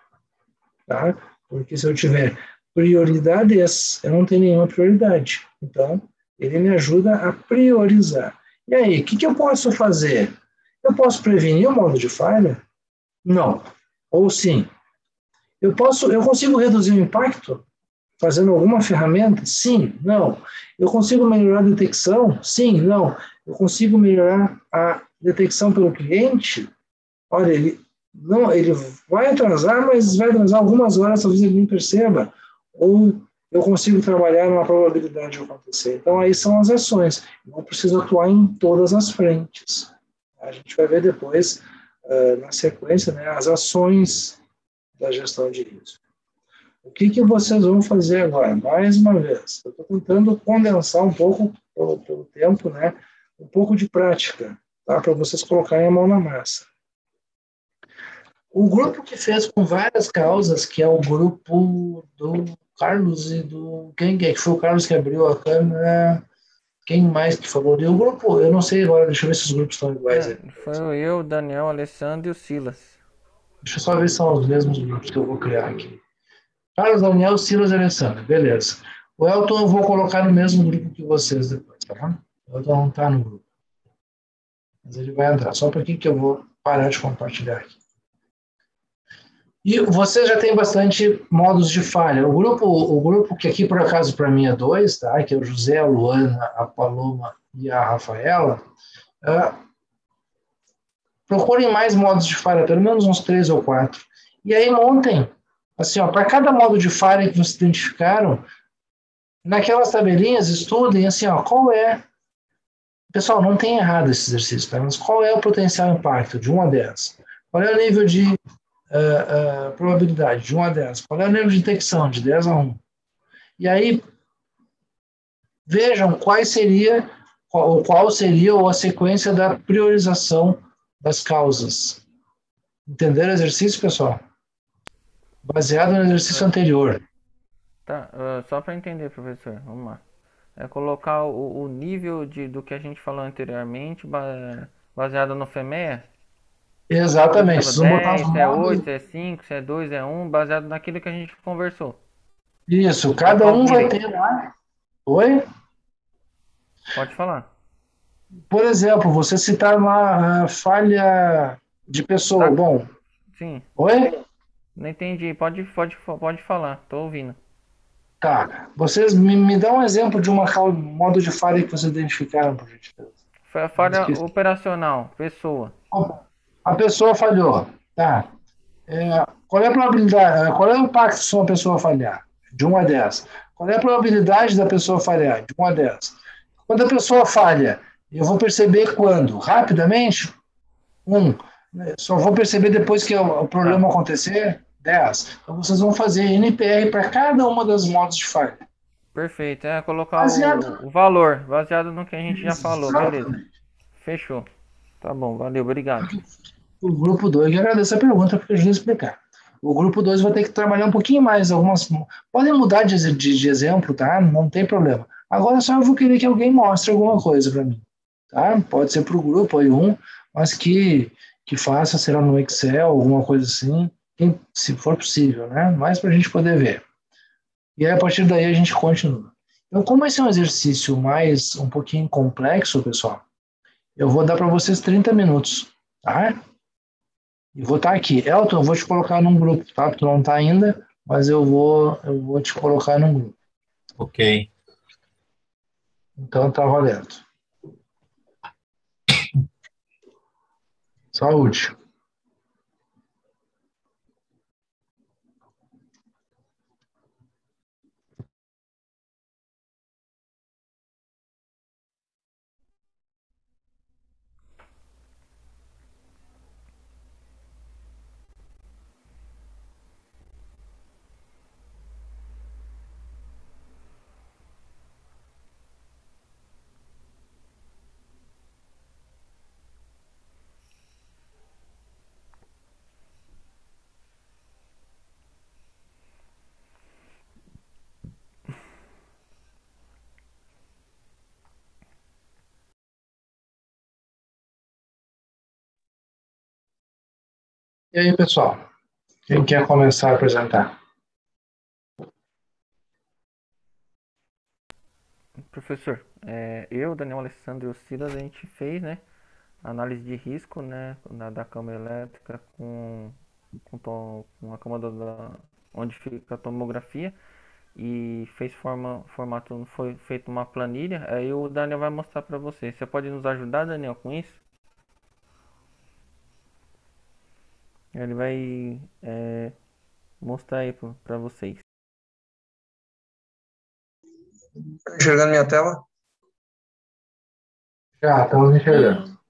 Tá? Porque se eu tiver prioridades, eu não tenho nenhuma prioridade. Então, Ele me ajuda a priorizar. E aí, o que, que eu posso fazer? Eu posso prevenir o modo de falha? Não. Ou sim. Eu posso, eu consigo reduzir o impacto fazendo alguma ferramenta? Sim, não. Eu consigo melhorar a detecção? Sim, não. Eu consigo melhorar a detecção pelo cliente? Olha, ele, não, ele vai atrasar, mas vai atrasar algumas horas, talvez ele nem perceba. Ou eu consigo trabalhar numa probabilidade de acontecer. Então, aí são as ações. Eu não preciso atuar em todas as frentes. A gente vai ver depois, uh, na sequência, né, as ações da gestão de risco. O que, que vocês vão fazer agora? Mais uma vez, eu estou tentando condensar um pouco, pelo, pelo tempo, né, um pouco de prática, tá, para vocês colocarem a mão na massa. O grupo que fez com várias causas, que é o grupo do Carlos e do... Quem é que foi o Carlos que abriu a câmera? Quem mais que falou? E o grupo, eu não sei agora, deixa eu ver se os grupos estão iguais É, aí. foi eu, o Daniel, o Alessandro e o Silas. Deixa eu só ver se são os mesmos grupos que eu vou criar aqui. Carlos, Daniel, Silas e Alessandro, beleza. O Elton eu vou colocar no mesmo grupo que vocês depois, tá bom? O Elton não está no grupo. Mas ele vai entrar. Só um pouquinho que eu vou parar de compartilhar aqui. E você já tem bastante modos de falha. O grupo, o grupo que aqui, por acaso, para mim é dois, tá? Que é o José, a Luana, a Paloma e a Rafaela. Uh, procurem mais modos de falha, pelo menos uns três ou quatro. E aí montem, assim, para cada modo de falha que vocês identificaram, naquelas tabelinhas, estudem, assim, ó, qual é... Pessoal, não tem errado esse exercício, tá? Mas qual é o potencial impacto de um a dez? Qual é o nível de uh, uh, probabilidade de um a dez? Qual é o nível de detecção de dez a um? E aí, vejam quais seria, qual, qual seria a sequência da priorização das causas. Entenderam o exercício, pessoal? Baseado no exercício anterior. Tá, uh, só para entender, professor, vamos lá. É colocar o, o nível de, do que a gente falou anteriormente, baseado no FEMEA? Exatamente. Zero, Vocês vão botar os dez, se é oito, modos. se é cinco, se é dois, é um, baseado naquilo que a gente conversou. Isso, cada Colocar o um vai grid. ter lá. Oi? Pode falar. Por exemplo, você citar uma falha de pessoa. Da... Bom, Sim, oi? não entendi. Pode, pode, pode falar, tô ouvindo. Tá. Vocês me, me dão um exemplo de uma cal- modo de falha que vocês identificaram, por gentileza. Foi a Eu falha esqueci. operacional, pessoa. A pessoa falhou. Tá. É, qual é a probabilidade, é, qual é o impacto se uma pessoa falhar? De um a dez. Qual é a probabilidade da pessoa falhar? De um a dez. Quando a pessoa falha, eu vou perceber quando? Rapidamente? Um. Só vou perceber depois que o, o Tá, problema acontecer? Dez. Então vocês vão fazer N P R para cada uma das modos de falha. perfeito. É colocar Baseado. o, o valor, baseado no que a gente já falou, beleza. Exatamente. Fechou. Tá bom, valeu, obrigado. O grupo dois, eu agradeço a pergunta porque ajuda a explicar. O grupo dois vai ter que trabalhar um pouquinho mais. Algumas podem mudar de, de, de exemplo, tá? Não tem problema. Agora só eu vou querer que alguém mostre alguma coisa para mim. Tá? Pode ser para o grupo aí um, mas que, que faça, será no Excel, alguma coisa assim, se for possível, né? Mais para a gente poder ver. E aí, a partir daí, a gente continua. Então, como esse é um exercício mais, um pouquinho complexo, pessoal, eu vou dar para vocês trinta minutos, tá? E vou estar aqui. Elton, eu vou te colocar num grupo, tá? Tu não está ainda, mas eu vou, eu vou te colocar num grupo. Ok. Então, tá valendo. Saúde. E aí, pessoal? Quem quer começar a apresentar? Professor, é, eu, Daniel Alessandro e o Silas, a gente fez, né, análise de risco, né, na, da cama elétrica com, com, tom- com a cama do- da, onde fica a tomografia e fez forma, formato, foi feito uma planilha. Aí o Daniel vai mostrar para você. Você pode nos ajudar, Daniel, com isso? Ele vai é, mostrar aí para vocês. Tá enxergando minha tela? Já, estamos enxergando. Sim.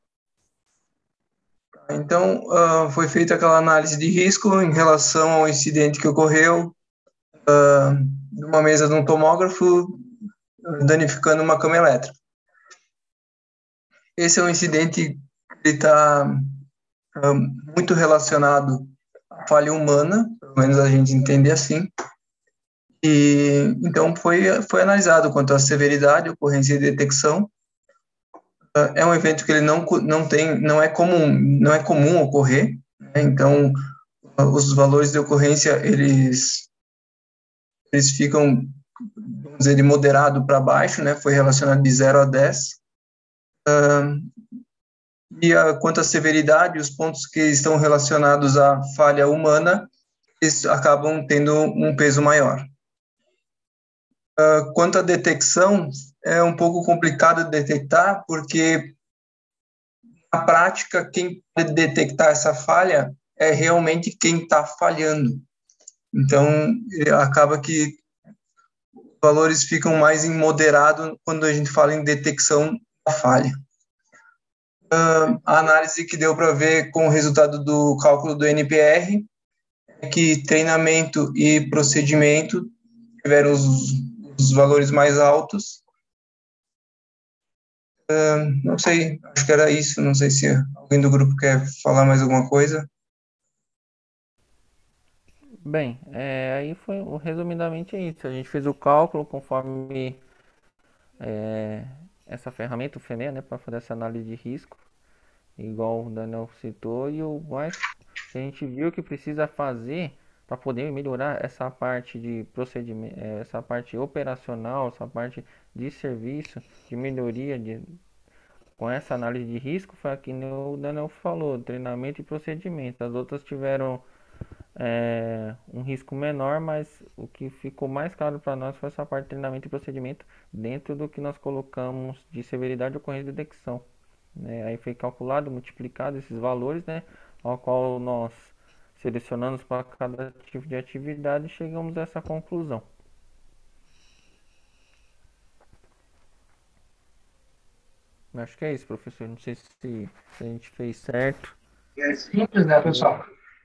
Então, uh, foi feita aquela análise de risco em relação ao incidente que ocorreu uh, numa mesa de um tomógrafo danificando uma cama elétrica. Esse é um incidente que está uh, muito relacionado à falha humana, pelo menos a gente entende assim. E então foi foi analisado quanto à severidade, ocorrência e detecção. Uh, é um evento que ele não não tem, não é comum, não é comum ocorrer, né? Então os valores de ocorrência, eles, eles ficam, vamos dizer, de moderado para baixo, né? Foi relacionado de zero a dez. Uh, e a, quanto à severidade, os pontos que estão relacionados à falha humana, eles acabam tendo um peso maior. Uh, quanto à detecção, é um pouco complicado de detectar, porque, na prática, quem pode detectar essa falha é realmente quem está falhando. Então, acaba que valores ficam mais em moderado quando a gente fala em detecção da falha. Uh, a análise que deu para ver com o resultado do cálculo do N P R é que treinamento e procedimento tiveram os, os valores mais altos. Uh, não sei, acho que era isso. Não sei se alguém do grupo quer falar mais alguma coisa. Bem, é, aí foi resumidamente é isso. A gente fez o cálculo conforme é, essa ferramenta, o FENE, né, para fazer essa análise de risco, igual o Daniel citou, e o mais que a gente viu que precisa fazer para poder melhorar essa parte de procedimento, essa parte operacional, essa parte de serviço, de melhoria de, com essa análise de risco, foi aqui o Daniel falou, treinamento e procedimento. As outras tiveram é, um risco menor, mas o que ficou mais claro para nós foi essa parte de treinamento e procedimento dentro do que nós colocamos de severidade, ocorrência e detecção. Né? Aí foi calculado, multiplicado esses valores, né, ao qual nós selecionamos para cada tipo de atividade e chegamos a essa conclusão. Acho que é isso, professor. Não sei se, se a gente fez certo. É simples, né, pessoal?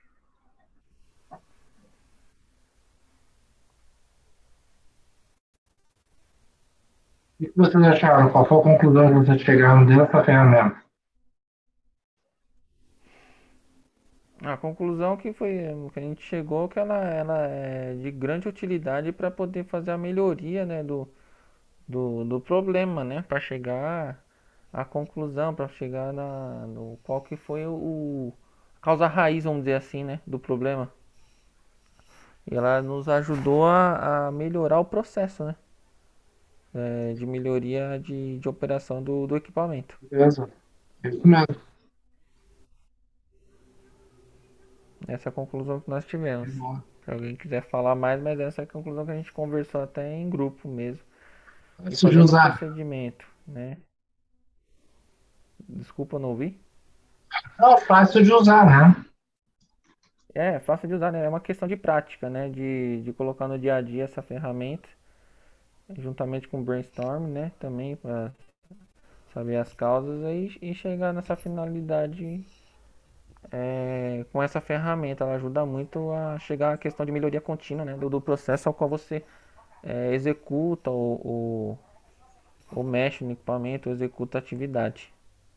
O que vocês acharam? Qual foi a conclusão que vocês chegaram dessa ferramenta? A conclusão que foi que a gente chegou que ela, ela é de grande utilidade para poder fazer a melhoria, né, do, do, do problema, né, para chegar à conclusão, para chegar na no qual que foi o a causa raiz, vamos dizer assim, né, do problema. E ela nos ajudou a, a melhorar o processo, né, é, de melhoria de, de operação do, do equipamento. Beleza? É isso mesmo. Essa é a conclusão que nós tivemos. Que bom. Se alguém quiser falar mais, mas essa é a conclusão que a gente conversou até em grupo mesmo. E Fácil de fazendo o usar. procedimento, né? Desculpa, não ouvi. Não, fácil de usar, né? É, fácil de usar, né? É uma questão de prática, né? De, de colocar no dia a dia essa ferramenta, juntamente com o brainstorm, né? Também para saber as causas aí e chegar nessa finalidade é, com essa ferramenta. Ela ajuda muito a chegar à questão de melhoria contínua, né? Do, do processo ao qual você é, executa ou, ou, ou mexe no equipamento, ou executa a atividade.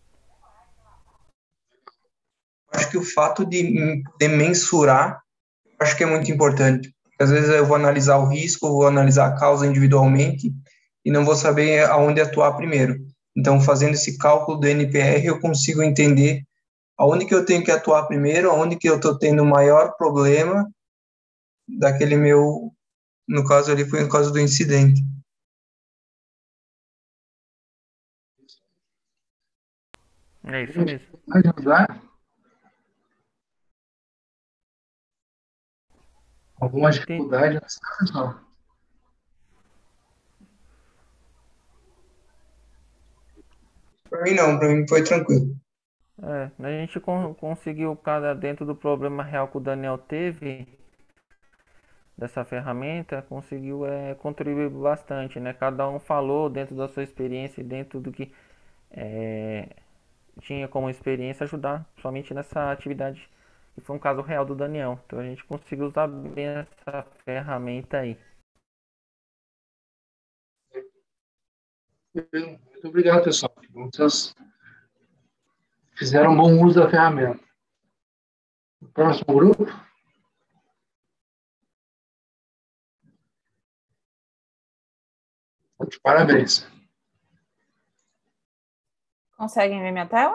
Acho que o fato de, de mensurar, acho que é muito importante. Às vezes eu vou analisar o risco, vou analisar a causa individualmente e não vou saber aonde atuar primeiro. Então, fazendo esse cálculo do N P R, eu consigo entender aonde que eu tenho que atuar primeiro, aonde que eu estou tendo o maior problema daquele meu, no caso ali foi no caso do incidente. É isso Alguma mesmo. dificuldade em usar? Alguma Tem- dificuldade nessa questão? Para mim não, para mim foi tranquilo. É, a gente con- conseguiu, cada dentro do problema real que o Daniel teve dessa ferramenta, conseguiu é, contribuir bastante, né? Cada um falou dentro da sua experiência, e dentro do que é, tinha como experiência ajudar, somente nessa atividade, que foi um caso real do Daniel. Então a gente conseguiu usar bem essa ferramenta aí. Muito obrigado, pessoal. Vocês fizeram um bom uso da ferramenta. O próximo grupo, de parabéns. Conseguem ver minha tela?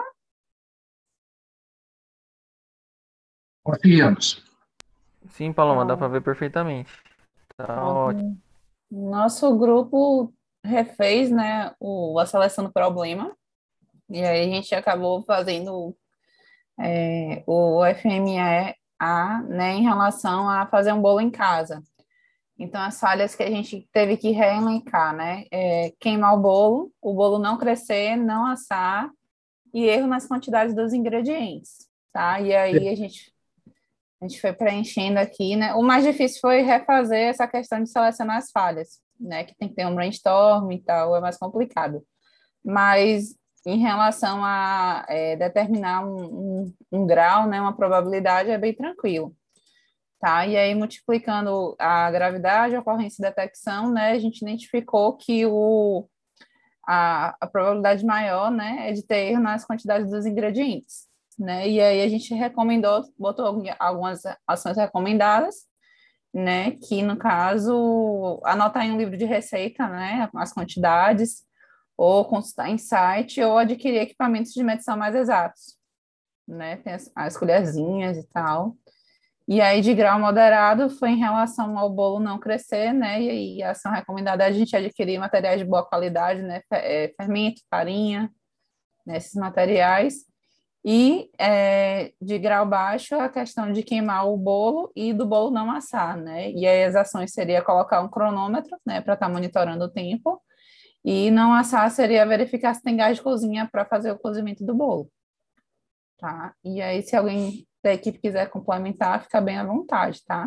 Conseguimos. Sim, Paloma, dá pra Então, ver perfeitamente. Tá ótimo. pronto. Nosso grupo refez, né, o, a seleção do problema, e aí a gente acabou fazendo é, o F M E A, né, em relação a fazer um bolo em casa. Então, as falhas que a gente teve que reelencar, né, é queimar o bolo, o bolo não crescer, não assar, e erro nas quantidades dos ingredientes, tá? E aí a gente, a gente foi preenchendo aqui, né? O mais difícil foi refazer essa questão de selecionar as falhas, né? Que tem que ter um brainstorm e tal, é mais complicado. Mas em relação a é, determinar um, um, um grau, né? Uma probabilidade é bem tranquilo, tá? E aí, multiplicando a gravidade, a ocorrência e detecção, né? A gente identificou que o a, a probabilidade maior, né, é de ter erro nas quantidades dos ingredientes, né? E aí a gente recomendou, botou algumas ações recomendadas, né, que no caso anotar em um livro de receita, né, as quantidades, ou consultar em site, ou adquirir equipamentos de medição mais exatos, né? Tem as, as colherzinhas e tal. E aí, de grau moderado, foi em relação ao bolo não crescer, né? E, e a ação recomendada é a gente adquirir materiais de boa qualidade, né? É, fermento, farinha, né? Esses materiais. E é, de grau baixo, a questão de queimar o bolo e do bolo não assar, né? E aí, as ações seria colocar um cronômetro, né? Para estar monitorando o tempo. E não assar seria verificar se tem gás de cozinha para fazer o cozimento do bolo, tá? E aí, se alguém da equipe quiser complementar, fica bem à vontade, tá?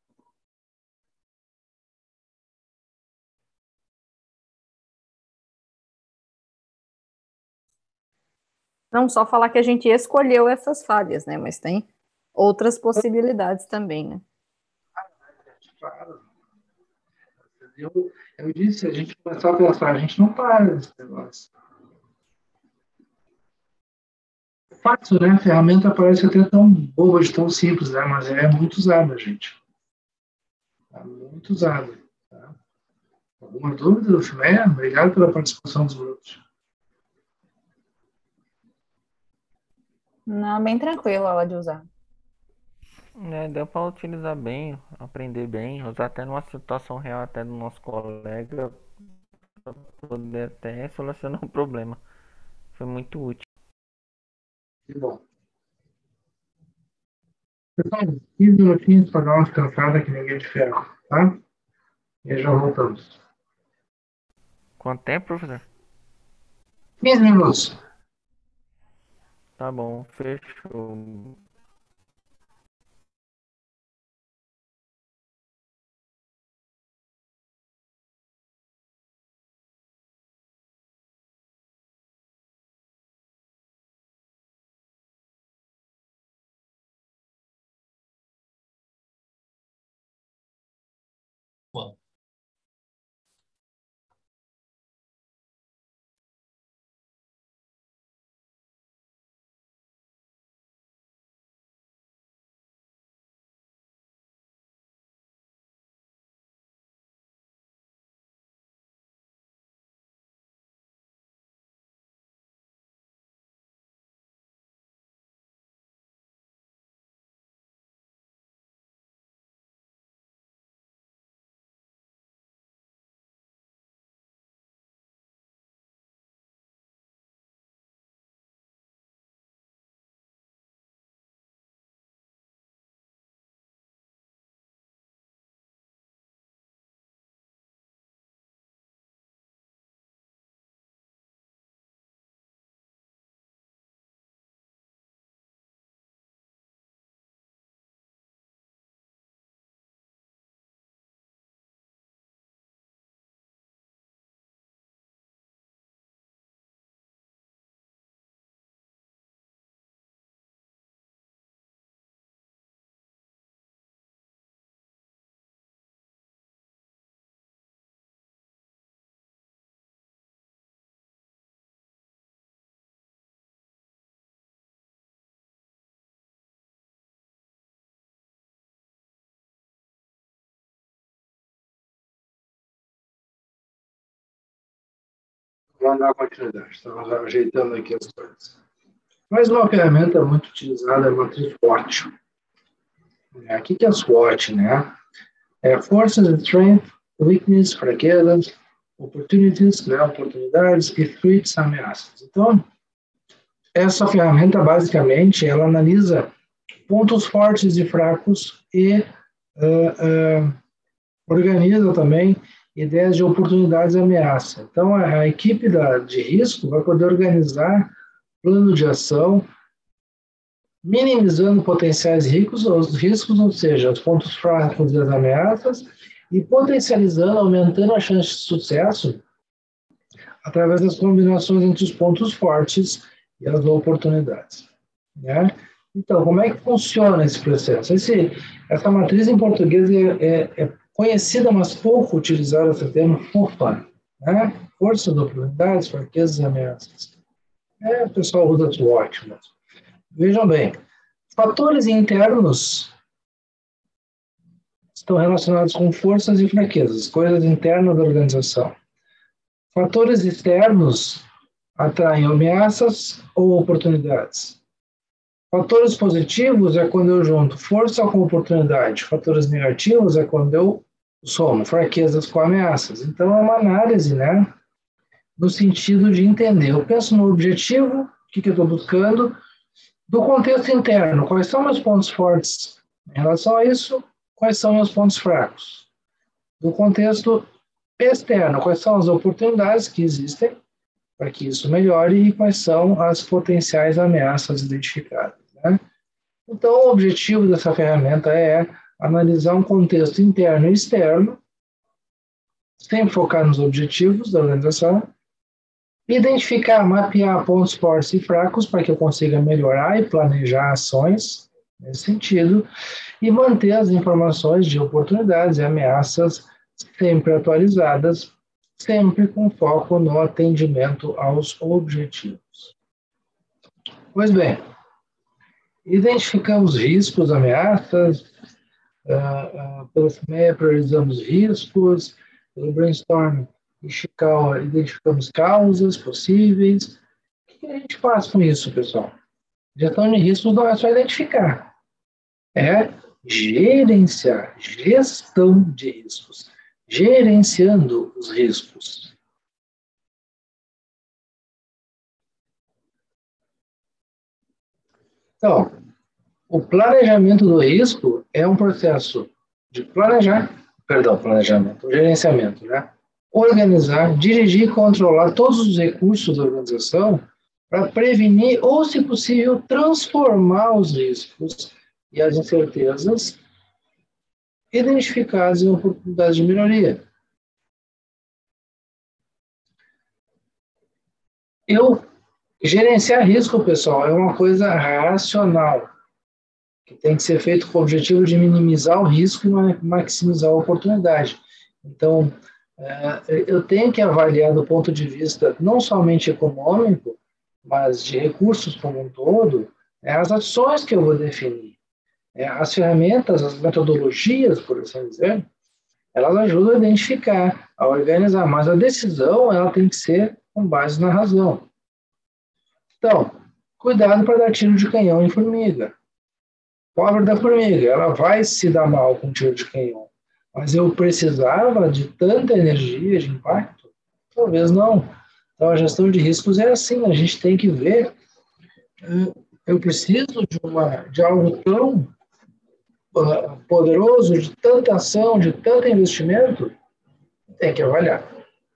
Não só falar que a gente escolheu essas falhas, né? Mas tem outras possibilidades também, né? Claro. Eu, eu disse, a gente começar a pensar, a gente não para nesse negócio. É fácil, né? A ferramenta parece até tão boba, de tão simples, né? Mas é muito usada, gente. É muito usada. Tá? Alguma dúvida, Filé? Obrigado pela participação dos grupos. Não, bem tranquilo ela de usar. É, deu pra utilizar bem, aprender bem, usar até numa situação real até do nosso colega, pra poder até solucionar o problema. Foi muito útil. Que bom. Pessoal, quinze minutinhos para dar uma descansada que ninguém de ferro, tá? E já voltamos. Quanto tempo, professor? quinze minutos. Tá bom, fechou. vamos dar continuidade. Estamos ajeitando aqui as coisas. Mas uma ferramenta muito utilizada é a matriz SWOT. O que é a SWOT, né? É Forces and Strength, Weakness, fraquezas, Opportunities, né? Oportunidades e Threats, ameaças. Então, essa ferramenta, basicamente, ela analisa pontos fortes e fracos e uh, uh, organiza também ideias de oportunidades e ameaças. Então, a, a equipe da, de risco vai poder organizar plano de ação, minimizando potenciais riscos, os riscos, ou seja, os pontos fracos e as ameaças, e potencializando, aumentando a chance de sucesso através das combinações entre os pontos fortes e as oportunidades. Né? Então, como é que funciona esse processo? Esse, essa matriz em português é, é, é conhecida, mas pouco utilizada, esse termo FOFA, né? Forças, oportunidades, fraquezas e ameaças. É, o pessoal usa SWOT, mas vejam bem, fatores internos estão relacionados com forças e fraquezas, coisas internas da organização. Fatores externos atraem ameaças ou oportunidades. Fatores positivos é quando eu junto força com oportunidade. Fatores negativos é quando eu somo fraquezas com ameaças. Então, é uma análise, né? No sentido de entender. Eu penso no objetivo, o que, que eu estou buscando, do contexto interno, quais são meus pontos fortes em relação a isso, quais são meus pontos fracos. Do contexto externo, quais são as oportunidades que existem para que isso melhore e quais são as potenciais ameaças identificadas. Né? Então, o objetivo dessa ferramenta é analisar um contexto interno e externo, sempre focar nos objetivos da organização, identificar, mapear pontos fortes e fracos para que eu consiga melhorar e planejar ações nesse sentido, e manter as informações de oportunidades e ameaças sempre atualizadas, sempre com foco no atendimento aos objetivos. Pois bem, identificamos riscos, ameaças, uh, uh, pelo F M E priorizamos riscos, pelo Brainstorm e Chicao identificamos causas possíveis. O que a gente faz com isso, pessoal? Gestão de riscos não é só identificar, é gerenciar, gestão de riscos, gerenciando os riscos. Então, o planejamento do risco é um processo de planejar, perdão, planejamento, gerenciamento, né? Organizar, dirigir e controlar todos os recursos da organização para prevenir ou, se possível, transformar os riscos e as incertezas identificadas em oportunidades de melhoria. Eu gerenciar risco, pessoal, é uma coisa racional, que tem que ser feito com o objetivo de minimizar o risco e maximizar a oportunidade. Então, eu tenho que avaliar do ponto de vista não somente econômico, mas de recursos como um todo, as ações que eu vou definir. As ferramentas, as metodologias, por assim dizer, elas ajudam a identificar, a organizar, mas a decisão ela tem que ser com base na razão. Então, cuidado para dar tiro de canhão em formiga. Pobre da formiga, ela vai se dar mal com tiro de canhão. Mas eu precisava de tanta energia, de impacto? Talvez não. Então, a gestão de riscos é assim, a gente tem que ver, eu preciso de, uma, de algo tão uh, poderoso, de tanta ação, de tanto investimento, tem que avaliar.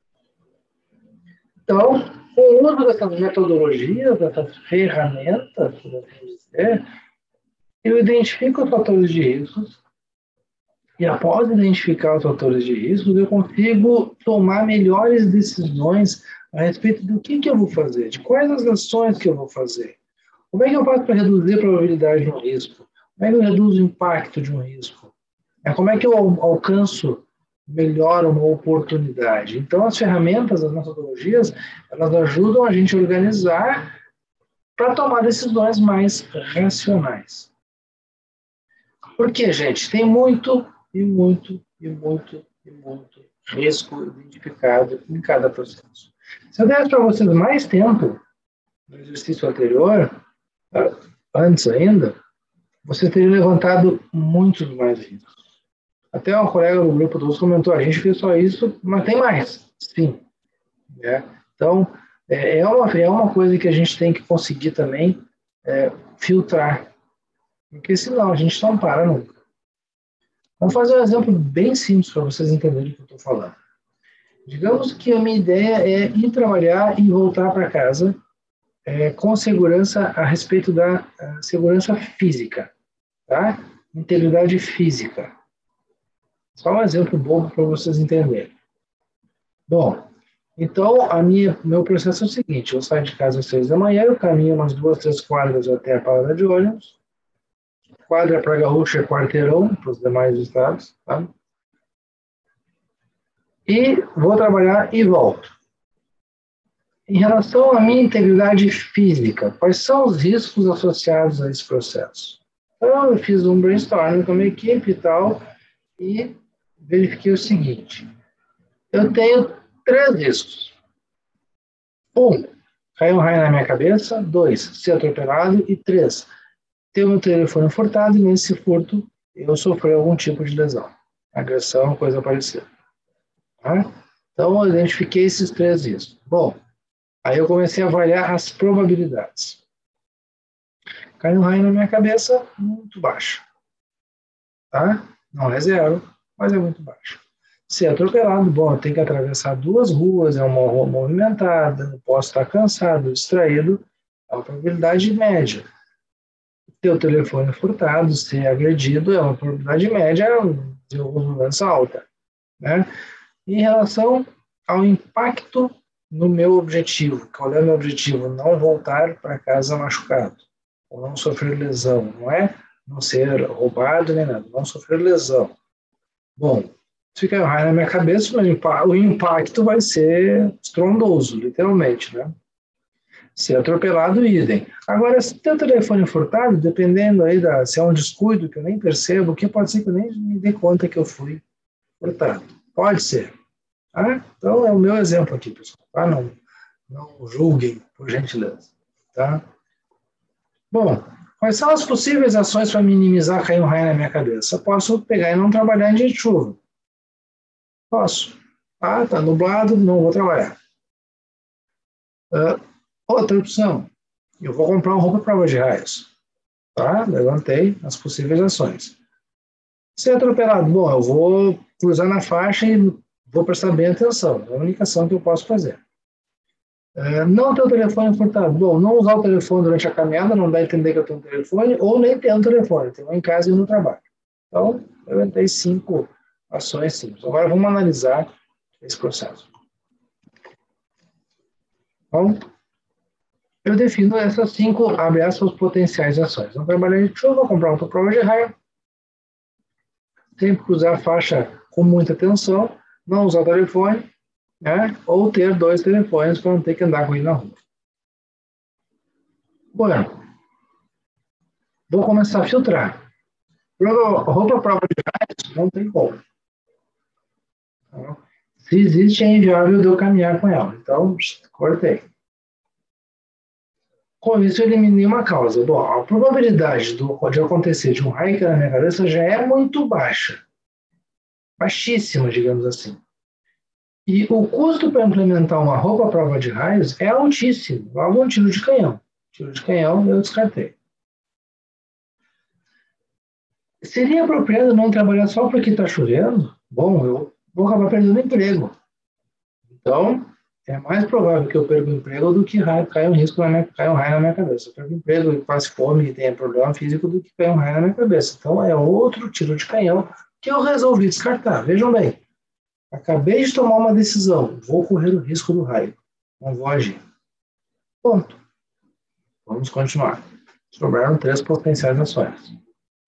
Então, com o uso dessas metodologias, dessas ferramentas, por assim dizer, eu identifico os fatores de riscos e, após identificar os fatores de riscos, eu consigo tomar melhores decisões a respeito do que, que eu vou fazer, de quais as ações que eu vou fazer. Como é que eu faço para reduzir a probabilidade de um risco? Como é que eu reduzo o impacto de um risco? Como é que eu alcanço melhor uma oportunidade? Então, as ferramentas, as metodologias, elas ajudam a gente a organizar para tomar decisões mais racionais. Porque, gente, tem muito e muito e muito e muito risco identificado em cada processo. Se eu desse para vocês mais tempo no exercício anterior, antes ainda, você teria levantado muitos mais riscos. Até uma colega do grupo dos comentou, a gente fez só isso, mas tem mais, sim. É. Então, é uma, é uma coisa que a gente tem que conseguir também é, filtrar, porque senão a gente não para nunca. Vamos fazer um exemplo bem simples para vocês entenderem o que eu estou falando. Digamos que a minha ideia é ir trabalhar e voltar para casa é, com segurança a respeito da a segurança física, tá? Integridade física. Só um exemplo bobo para vocês entenderem. Bom, então a minha, meu processo é o seguinte, eu saio de casa às seis da manhã, eu caminho umas duas, três quadras até a parada de ônibus, quadra para Gaúcha é quarteirão, para os demais estados, tá? E vou trabalhar e volto. Em relação à minha integridade física, quais são os riscos associados a esse processo? Então, eu fiz um brainstorming com a minha equipe e tal, e verifiquei o seguinte. Eu tenho três riscos. Um, cair um raio na minha cabeça. Dois, ser atropelado. E três, ter o meu telefone furtado e nesse furto eu sofri algum tipo de lesão. Agressão, coisa parecida. Tá? Então, eu identifiquei esses três riscos. Bom, aí eu comecei a avaliar as probabilidades. Caiu um raio na minha cabeça, muito baixo. Tá? Não é zero, mas é muito baixo. Ser atropelado, bom, eu tenho que atravessar duas ruas, é uma rua movimentada, eu posso estar cansado, distraído, é uma probabilidade média. Ter o telefone furtado, ser agredido, é uma probabilidade média de relevância alta. Né? Em relação ao impacto no meu objetivo, qual é o meu objetivo? Não voltar para casa machucado, ou não sofrer lesão, não é? Não ser roubado nem nada, não sofrer lesão. Bom, se cair um raio na minha cabeça, o impacto vai ser estrondoso, literalmente, né? Ser atropelado, idem. Agora, se tem o telefone furtado, dependendo aí da, se é um descuido que eu nem percebo, que pode ser que eu nem me dê conta que eu fui furtado. Pode ser. Tá? Então, é o meu exemplo aqui, pessoal. Tá? Não, não julguem, por gentileza. Tá? Bom, quais são as possíveis ações para minimizar cair um raio na minha cabeça? Eu posso pegar e não trabalhar em dia de chuva. Posso. Ah, tá nublado, não vou trabalhar. Uh, outra opção, eu vou comprar uma roupa prova de raios. Tá? Levantei as possíveis ações. Ser atropelado, bom, eu vou cruzar na faixa e vou prestar bem atenção. É a única ação que eu posso fazer. Uh, não ter o telefone furtado. Bom, não usar o telefone durante a caminhada, não dá a entender que eu tenho um telefone, ou nem ter um telefone, tenho um em casa e no trabalho. Então, eu entrei cinco ações simples. Agora vamos analisar esse processo. Bom, eu defino essas cinco, abre aspas, potenciais ações. Não trabalhar de chuva, comprar uma prova de raio, sempre cruzar a faixa com muita atenção, não usar o telefone, né? Ou ter dois telefones para não ter que andar com ele na rua. Bueno, vou começar a filtrar. Roupa prova de raios, não tem como. Se existe, é inviável de eu caminhar com ela. Então, cortei. Com isso, eu eliminei uma causa. Bom, a probabilidade do, de acontecer de um raio na minha cabeça já é muito baixa. Baixíssima, digamos assim. E o custo para implementar uma roupa à prova de raios é altíssimo. Logo um tiro de canhão. Tiro de canhão, eu descartei. Seria apropriado não trabalhar só porque está chovendo? Bom, eu vou acabar perdendo emprego. Então, é mais provável que eu perca o emprego do que caia um risco na minha, caia um raio na minha cabeça. Eu perco o emprego e passe fome e tenha problema físico do que caia um raio na minha cabeça. Então, é outro tiro de canhão que eu resolvi descartar. Vejam bem, acabei de tomar uma decisão. Vou correr o risco do raio. Não vou agir. Ponto. Vamos continuar. Sobraram três potenciais ações.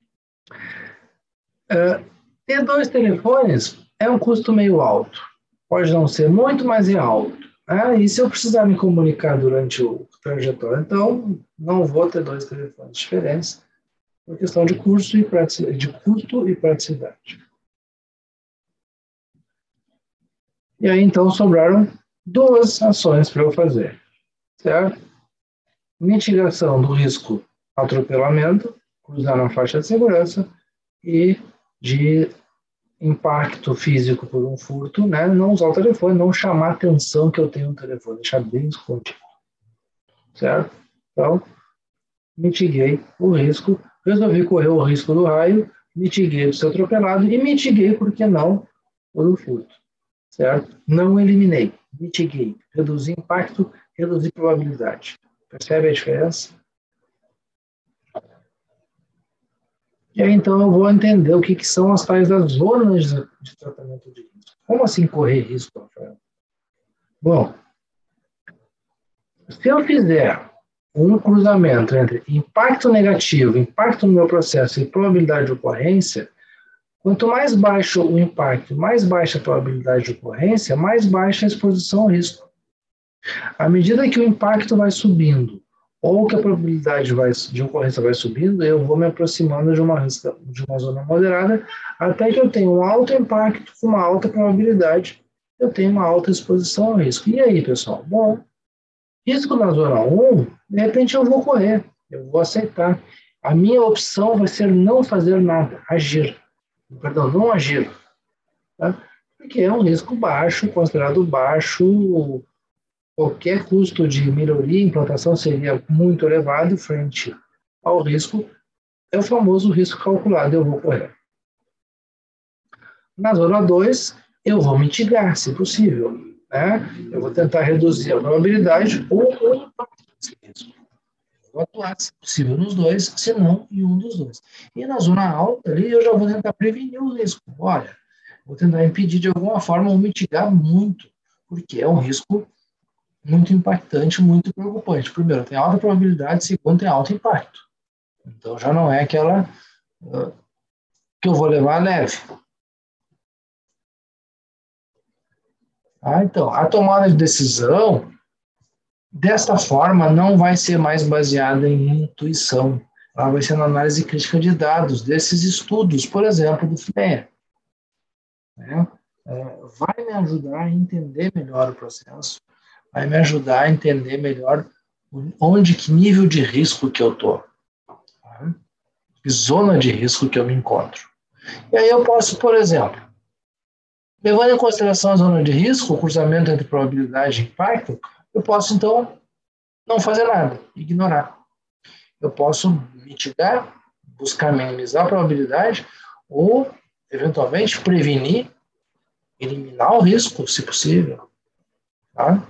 Uh, ter dois telefones é um custo meio alto. Pode não ser muito, mas é alto. Né? E se eu precisar me comunicar durante o trajetório, então não vou ter dois telefones diferentes, por questão de custo e praticidade. De custo e praticidade. E aí, então, sobraram duas ações para eu fazer, certo? Mitigação do risco atropelamento, cruzar na faixa de segurança, e de impacto físico por um furto, né? Não usar o telefone, não chamar a atenção que eu tenho no telefone, deixar bem escondido, certo? Então, mitiguei o risco, resolvi correr o risco do raio, mitiguei de ser atropelado e mitiguei, por que não, por um furto, certo? Não eliminei, mitiguei, reduzi impacto, reduzi probabilidade. Percebe a diferença? E aí, então, eu vou entender o que, que são as tais das zonas de, de tratamento de risco. Como assim correr risco, Rafael? Bom, se eu fizer um cruzamento entre impacto negativo, impacto no meu processo e probabilidade de ocorrência, quanto mais baixo o impacto, mais baixa a probabilidade de ocorrência, mais baixa a exposição ao risco. À medida que o impacto vai subindo, ou que a probabilidade vai, de ocorrência vai subindo, eu vou me aproximando de uma, de uma zona moderada, até que eu tenha um alto impacto com uma alta probabilidade, eu tenho uma alta exposição ao risco. E aí, pessoal? Bom, risco na zona um, de repente eu vou correr, eu vou aceitar. A minha opção vai ser não fazer nada, agir. Perdão, não agir. Tá? Porque é um risco baixo, considerado baixo. Qualquer custo de melhoria e implantação seria muito elevado frente ao risco. É o famoso risco calculado, eu vou correr. Na zona dois, eu vou mitigar, se possível. Né? Eu vou tentar reduzir a probabilidade ou o impacto desse risco. Eu vou atuar, se possível, nos dois, se não em um dos dois. E na zona alta, ali, eu já vou tentar prevenir o risco. Olha, vou tentar impedir de alguma forma ou mitigar muito, porque é um risco muito impactante, muito preocupante. Primeiro, tem alta probabilidade, segundo, tem alto impacto. Então, já não é aquela uh, que eu vou levar leve. Ah, então, a tomada de decisão, desta forma, não vai ser mais baseada em intuição. Ela vai ser na análise crítica de dados desses estudos, por exemplo, do F N E A. Né? É, vai me ajudar a entender melhor o processo, vai me ajudar a entender melhor onde, que nível de risco que eu estou, tá? Que zona de risco que eu me encontro. E aí eu posso, por exemplo, levando em consideração a zona de risco, o cruzamento entre probabilidade e impacto, eu posso, então, não fazer nada, ignorar. Eu posso mitigar, buscar minimizar a probabilidade ou, eventualmente, prevenir, eliminar o risco, se possível. Tá?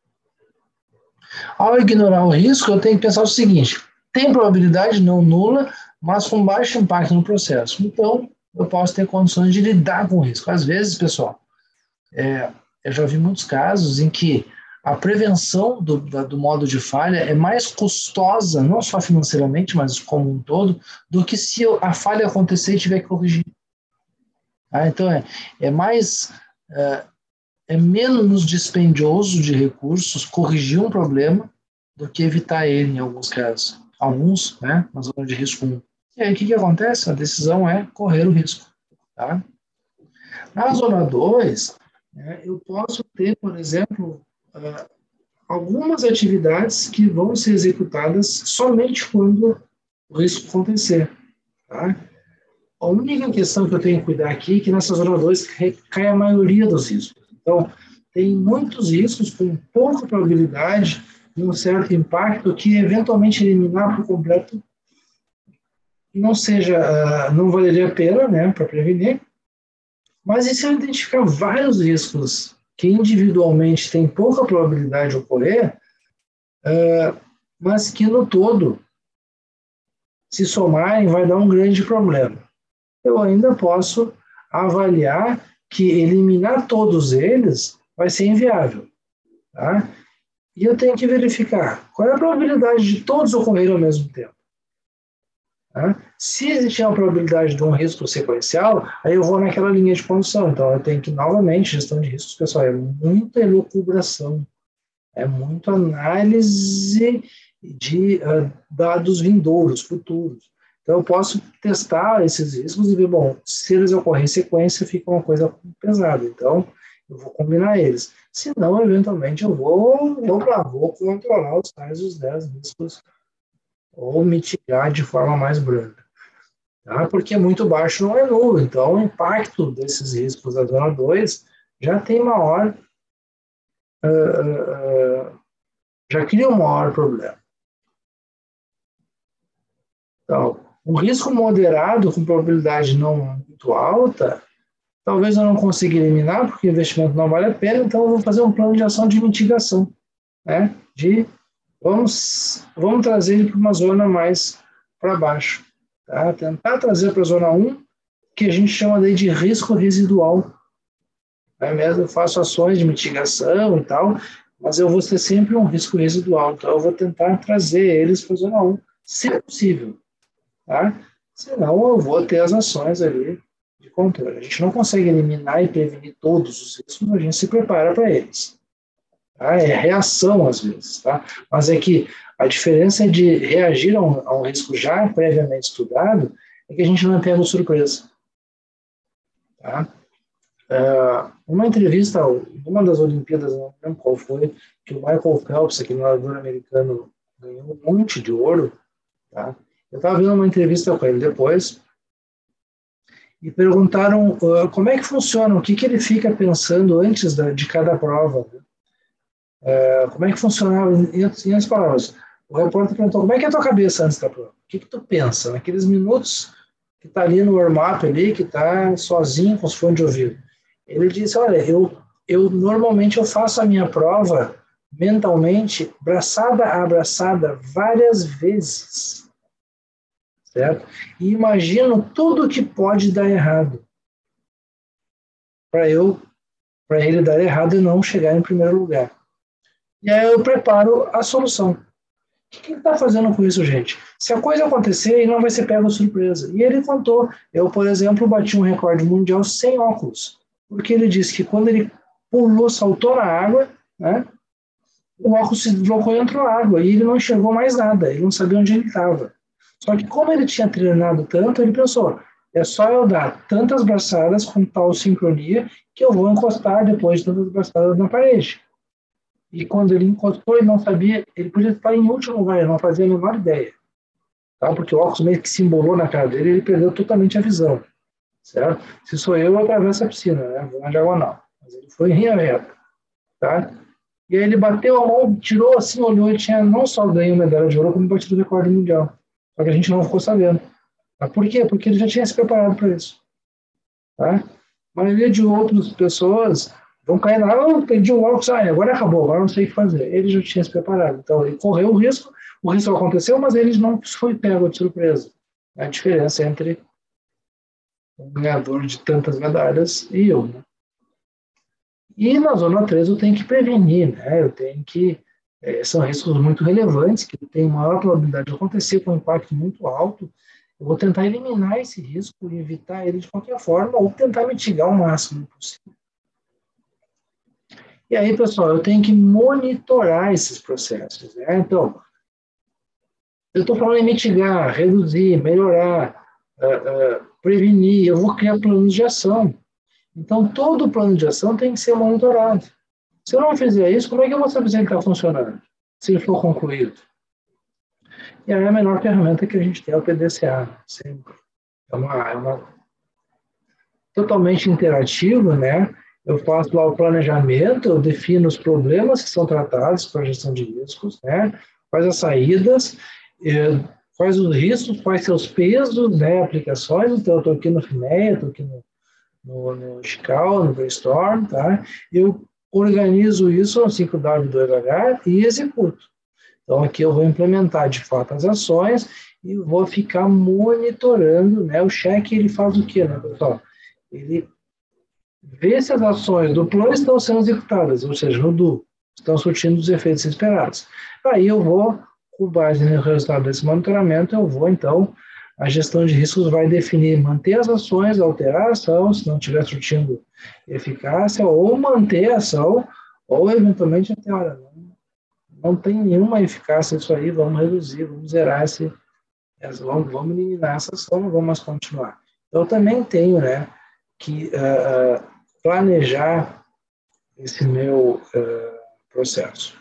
Ao ignorar o risco, eu tenho que pensar o seguinte: tem probabilidade não nula, mas com baixo impacto no processo. Então, eu posso ter condições de lidar com o risco. Às vezes, pessoal, é, eu já vi muitos casos em que a prevenção do, da, do modo de falha é mais custosa, não só financeiramente, mas como um todo, do que se a falha acontecer e tiver que corrigir. Ah, então, é, é mais... É, é menos dispendioso de recursos corrigir um problema do que evitar ele em alguns casos. Alguns, né, na zona de risco um. E aí o que, que acontece? A decisão é correr o risco. Tá? Na zona dois, né, eu posso ter, por exemplo, uh, algumas atividades que vão ser executadas somente quando o risco acontecer. Tá? A única questão que eu tenho que cuidar aqui é que nessa zona dois cai a maioria dos riscos. Então, tem muitos riscos com pouca probabilidade de um certo impacto que, eventualmente, eliminar por completo não seja, uh, não valeria a pena, né, para prevenir. Mas e se eu identificar vários riscos que individualmente têm pouca probabilidade de ocorrer, uh, mas que no todo, se somarem, vai dar um grande problema? Eu ainda posso avaliar que eliminar todos eles vai ser inviável. Tá? E eu tenho que verificar qual é a probabilidade de todos ocorrerem ao mesmo tempo. Tá? Se existir uma probabilidade de um risco sequencial, aí eu vou naquela linha de condução. Então, eu tenho que, novamente, gestão de riscos, pessoal, é muita elucubração, é muito análise de uh, dados vindouros, futuros. Então, eu posso testar esses riscos e ver, bom, se eles ocorrem em sequência, fica uma coisa pesada. Então, eu vou combinar eles. Senão, eventualmente, eu vou, eu pra, vou controlar os tais os dez riscos ou mitigar de forma mais branda. Tá? Porque muito baixo não é nulo. Então, o impacto desses riscos da zona dois já tem maior, uh, uh, uh, já cria um maior problema. Então, um risco moderado com probabilidade não muito alta, talvez eu não consiga eliminar, porque o investimento não vale a pena, então eu vou fazer um plano de ação de mitigação, né? De vamos, vamos trazer ele para uma zona mais para baixo, tá? Tentar trazer para a zona um, que a gente chama daí de risco residual. É mesmo, eu faço ações de mitigação e tal, mas eu vou ter sempre um risco residual, então eu vou tentar trazer eles para a zona um, se possível. Tá? Senão eu vou ter as ações ali de controle. A gente não consegue eliminar e prevenir todos os riscos, mas a gente se prepara para eles. Tá? É reação às vezes, tá? Mas é que a diferença de reagir a um, a um risco já previamente estudado é que a gente não é pego de surpresa. Tá? Uh, uma entrevista, uma das Olimpíadas, não lembro qual foi, que o Michael Phelps, aquele nadador americano, ganhou um monte de ouro, tá? Eu estava vendo uma entrevista com ele depois e perguntaram uh, como é que funciona, o que, que ele fica pensando antes da, de cada prova. Uh, como é que funcionava, em, em as palavras. O repórter perguntou, como é que é a tua cabeça antes da prova? O que, que tu pensa naqueles minutos que está ali no warm-up, ali, que está sozinho com os fones de ouvido? Ele disse, olha, eu, eu normalmente eu faço a minha prova mentalmente, braçada a braçada, várias vezes. Certo? E imagino tudo que pode dar errado para eu, para ele dar errado e não chegar em primeiro lugar. E aí eu preparo a solução. O que ele está fazendo com isso, gente? Se a coisa acontecer, ele não vai ser pego de surpresa. E ele contou. Eu, por exemplo, bati um recorde mundial sem óculos, porque ele disse que quando ele pulou, saltou na água, né, o óculos se deslocou e entrou na água e ele não enxergou mais nada. Ele não sabia onde ele estava. Só que como ele tinha treinado tanto, ele pensou, é só eu dar tantas braçadas com tal sincronia que eu vou encostar depois de tantas braçadas na parede. E quando ele encostou, ele não sabia, ele podia estar em último lugar, ele não fazia a menor ideia. Tá? Porque o óculos meio que se embolou na cara dele e ele perdeu totalmente a visão. Certo? Se sou eu, eu atravesso a piscina, né? Vou na diagonal. Mas ele foi em linha reta. Tá? E aí ele bateu a mão, tirou assim, olhou e tinha não só ganho medalha de ouro, como batido o recorde mundial. Só que a gente não ficou sabendo. Tá? Por quê? Porque ele já tinha se preparado para isso. Tá? A maioria de outras pessoas vão cair na água, oh, perdi um óculos, ah, agora acabou, agora não sei o que fazer. Ele já tinha se preparado. Então, ele correu o risco, o risco aconteceu, mas ele não foi pego de surpresa. É a diferença entre um ganhador de tantas medalhas e eu. Né? E na zona três eu tenho que prevenir, né? Eu tenho que É, são riscos muito relevantes, que têm maior probabilidade de acontecer com um impacto muito alto. Eu vou tentar eliminar esse risco e evitar ele de qualquer forma, ou tentar mitigar o máximo possível. E aí, pessoal, eu tenho que monitorar esses processos. Né? Então, eu estou falando em mitigar, reduzir, melhorar, uh, uh, prevenir, eu vou criar planos de ação. Então, todo plano de ação tem que ser monitorado. Se eu não fizer isso, como é que eu vou saber se ele está funcionando? Se ele for concluído? E aí a menor ferramenta que a gente tem é o P D C A. Sempre. É uma, é uma totalmente interativo, né? Eu faço lá o planejamento, eu defino os problemas que são tratados para a gestão de riscos, né? Quais as saídas, quais os riscos, quais seus pesos, né? Aplicações. Então, eu estou aqui no FINEA, estou aqui no, no, no SCHAL, no Brainstorm, tá? Eu organizo isso no cinco W dois H e executo. Então, aqui eu vou implementar, de fato, as ações e vou ficar monitorando, né? O cheque, ele faz o quê, né, pessoal? Ele vê se as ações do plano estão sendo executadas, ou seja, no D U, estão surtindo os efeitos esperados. Aí eu vou, com base no resultado desse monitoramento, eu vou, então, a gestão de riscos vai definir manter as ações, alterar a ação, se não estiver surtindo eficácia, ou manter a ação, ou eventualmente até, olha, não, não tem nenhuma eficácia isso aí, vamos reduzir, vamos zerar esse, vamos, vamos eliminar essa ação, não vamos mais continuar. Então, eu também tenho, né, que uh, planejar esse meu uh, processo.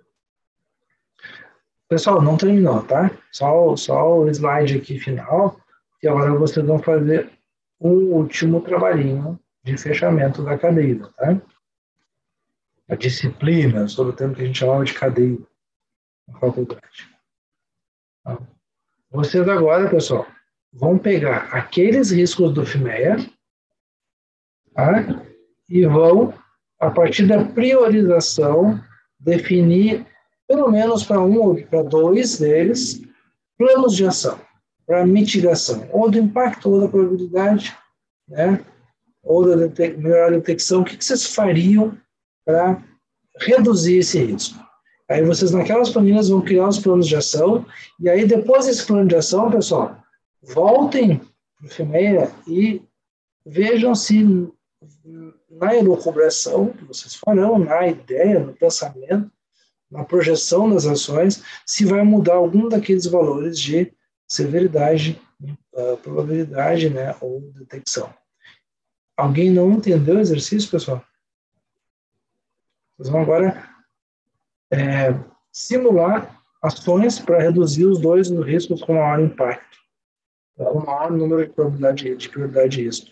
Pessoal, não terminou, tá? Só, só o slide aqui final, e agora vocês vão fazer um último trabalhinho de fechamento da cadeia, tá? A disciplina, sobre o termo que a gente chamava de cadeia na faculdade. Tá? Vocês agora, pessoal, vão pegar aqueles riscos do FIMEA, tá? E vão, a partir da priorização, definir, pelo menos para um ou para dois deles, planos de ação, para mitigação, ou do impacto, ou da probabilidade, né? Ou da detec- melhor detecção. O que, que vocês fariam para reduzir esse risco? Aí vocês, naquelas planilhas, vão criar os planos de ação, e aí, depois desse plano de ação, pessoal, voltem para o FIMEA e vejam se na elucubração que vocês farão, na ideia, no pensamento, na projeção das ações, se vai mudar algum daqueles valores de severidade, uh, probabilidade, né, ou detecção. Alguém não entendeu o exercício, pessoal? Vocês vão agora é, simular ações para reduzir os dois riscos com maior impacto, com maior número de probabilidade de prioridade de risco.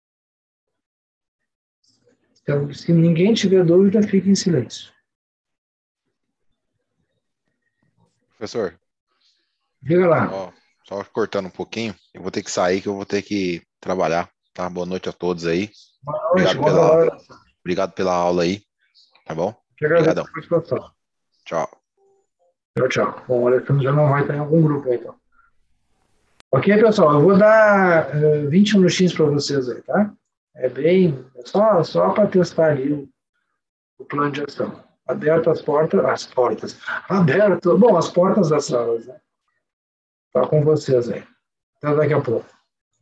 Então, se ninguém tiver dúvida, fique em silêncio. Professor, Diga lá. ó, só cortando um pouquinho, eu vou ter que sair, que eu vou ter que trabalhar, tá? Boa noite a todos aí. Boa noite, Obrigado bom pela, trabalho. obrigado pela aula aí, tá bom? Que agradeço Obrigadão. a participação. Tchau. Tchau, tchau. Bom, o Alessandro já não vai estar em algum grupo aí, então. Ok, pessoal, eu vou dar uh, vinte minutinhos para vocês aí, tá? É bem, é só, só para testar ali o, o plano de ação. Aberto as portas, as portas, aberto, bom, as portas das salas, né? Tá com vocês aí. Até daqui a pouco.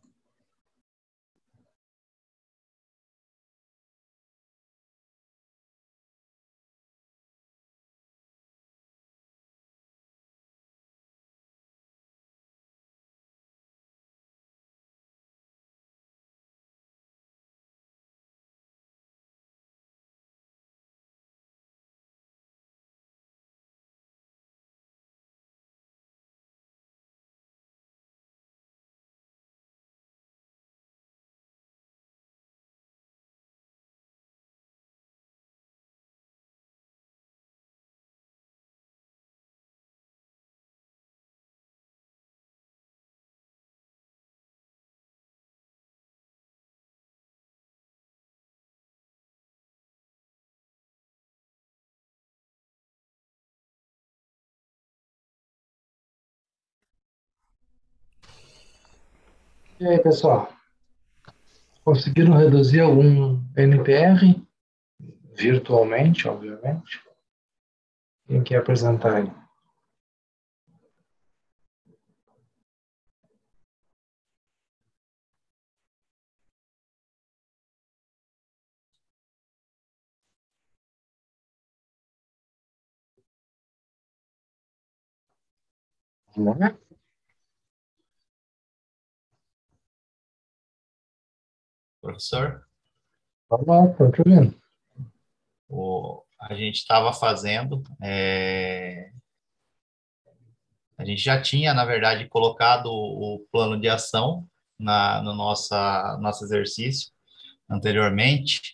E aí, pessoal? Conseguiram reduzir algum N P R? Virtualmente, obviamente. Quem quer apresentar aí? Vamos lá? Professor, Vamos lá, estou te ouvindo. o, a gente estava fazendo, é, a gente já tinha, na verdade, colocado o, o plano de ação na, no nossa, nosso exercício anteriormente,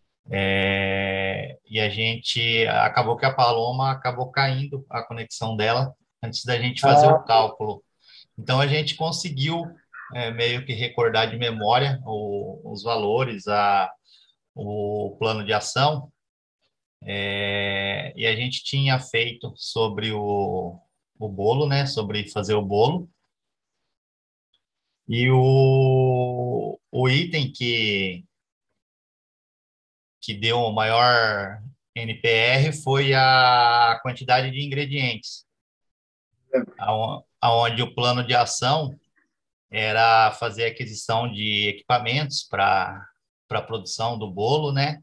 é, e a gente acabou que a Paloma acabou caindo a conexão dela antes da gente fazer Ah, o cálculo. Então, a gente conseguiu é, meio que recordar de memória o, os valores, a, o plano de ação. É, e a gente tinha feito sobre o, o bolo, né? Sobre fazer o bolo. E o, o item que, que deu o maior N P R foi a quantidade de ingredientes, aon- aonde o plano de ação era fazer aquisição de equipamentos para para a produção do bolo, né?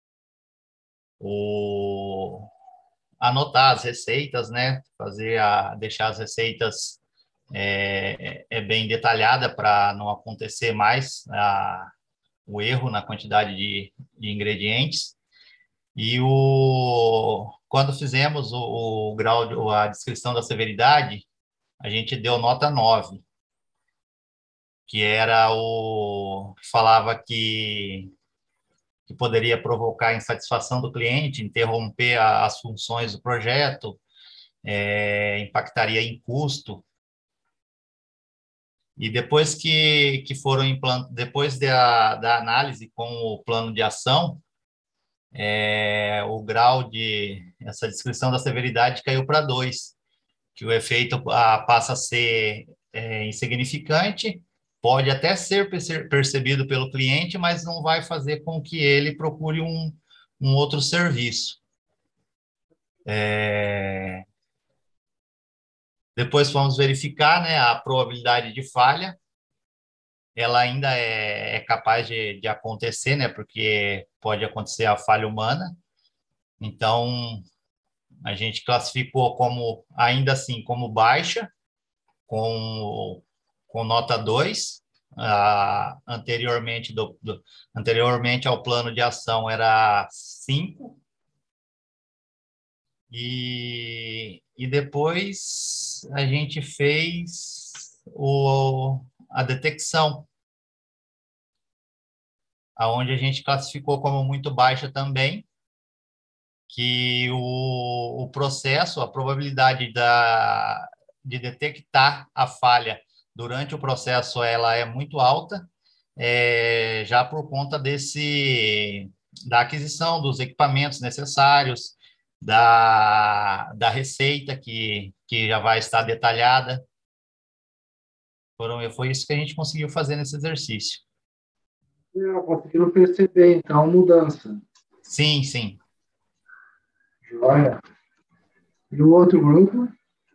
O, anotar as receitas, né? Fazer a, deixar as receitas é, é bem detalhada para não acontecer mais a, o erro na quantidade de, de ingredientes. E o, quando fizemos o, o grau, de, a descrição da severidade, a gente deu nota nove, que era o que falava que, que poderia provocar insatisfação do cliente, interromper a, as funções do projeto, é, impactaria em custo. E depois que, que foram implant... depois da, da análise com o plano de ação, é, o grau de essa descrição da severidade caiu para dois, que o efeito a, passa a ser é, insignificante, pode até ser percebido pelo cliente, mas não vai fazer com que ele procure um, um outro serviço. É... Depois vamos verificar, né, a probabilidade de falha. Ela ainda é, é capaz de, de acontecer, né, porque pode acontecer a falha humana. Então, a gente classificou como, ainda assim, como baixa, com, com nota dois. Ah, anteriormente, do, do, anteriormente ao plano de ação era cinco. E, e depois a gente fez o, a detecção, aonde a gente classificou como muito baixa também, que o, o processo, a probabilidade da, de detectar a falha durante o processo, ela é muito alta, é, já por conta desse, da aquisição dos equipamentos necessários, da, da receita que, que já vai estar detalhada. Foram, foi isso que a gente conseguiu fazer nesse exercício. Eu conseguiram perceber, então, a mudança. Sim, sim. Joia. E o outro grupo?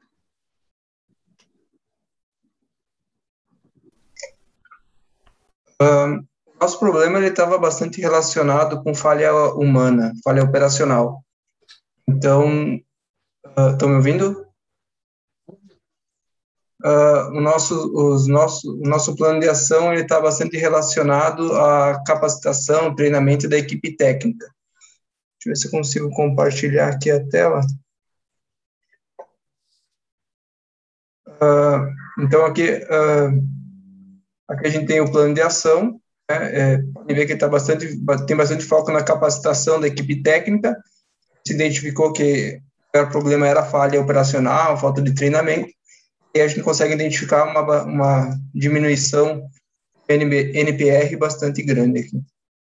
Um, nosso problema ele estava bastante relacionado com falha humana, falha operacional. Então, estão uh, me ouvindo? Uh, o, nosso, os nosso, o nosso plano de ação está bastante relacionado à capacitação, treinamento da equipe técnica. Deixa eu ver se eu consigo compartilhar aqui a tela. Uh, então, aqui, uh, aqui a gente tem o plano de ação. Né? É, pode ver que tá bastante, tem bastante foco na capacitação da equipe técnica. Se identificou que o problema era falha operacional, falta de treinamento. E a gente consegue identificar uma, uma diminuição N P R bastante grande aqui.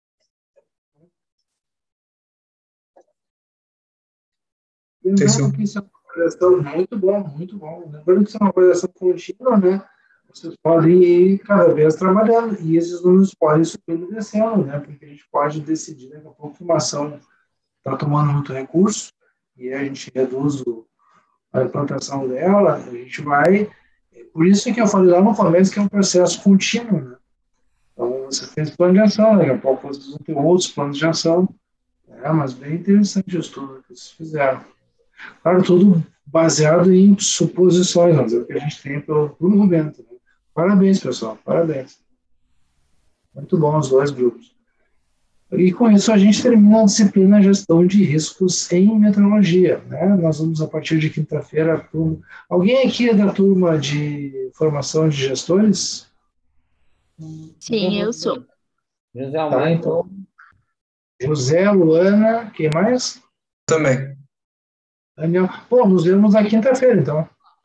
Lembrando que isso é uma avaliação muito bom, muito bom. Lembrando que isso é uma avaliação contínua, né? Vocês podem ir cada vez trabalhando, e esses números podem subir e descendo, né? Porque a gente pode decidir, daqui a pouco, que uma ação está tomando muito recurso, e a gente reduz o, a implantação dela, a gente vai... Por isso que eu falei lá no começo que é um processo contínuo, né? Então, você fez plano de ação, daqui a pouco vocês vão ter outros planos de ação, né? Mas bem interessante o estudo que vocês fizeram. Claro, tudo baseado em suposições, vamos dizer, que a gente tem pelo, pelo momento. Né? Parabéns, pessoal, parabéns. Muito bom os dois grupos. E com isso a gente termina a disciplina Gestão de Riscos em Metrologia. Né? Nós vamos, a partir de quinta-feira... Alguém aqui é da turma de formação de gestores? Sim, eu sou. José Tá, Almeida. então. José, Luana, quem mais? Também. Daniel. Pô, nos vemos na quinta-feira, então.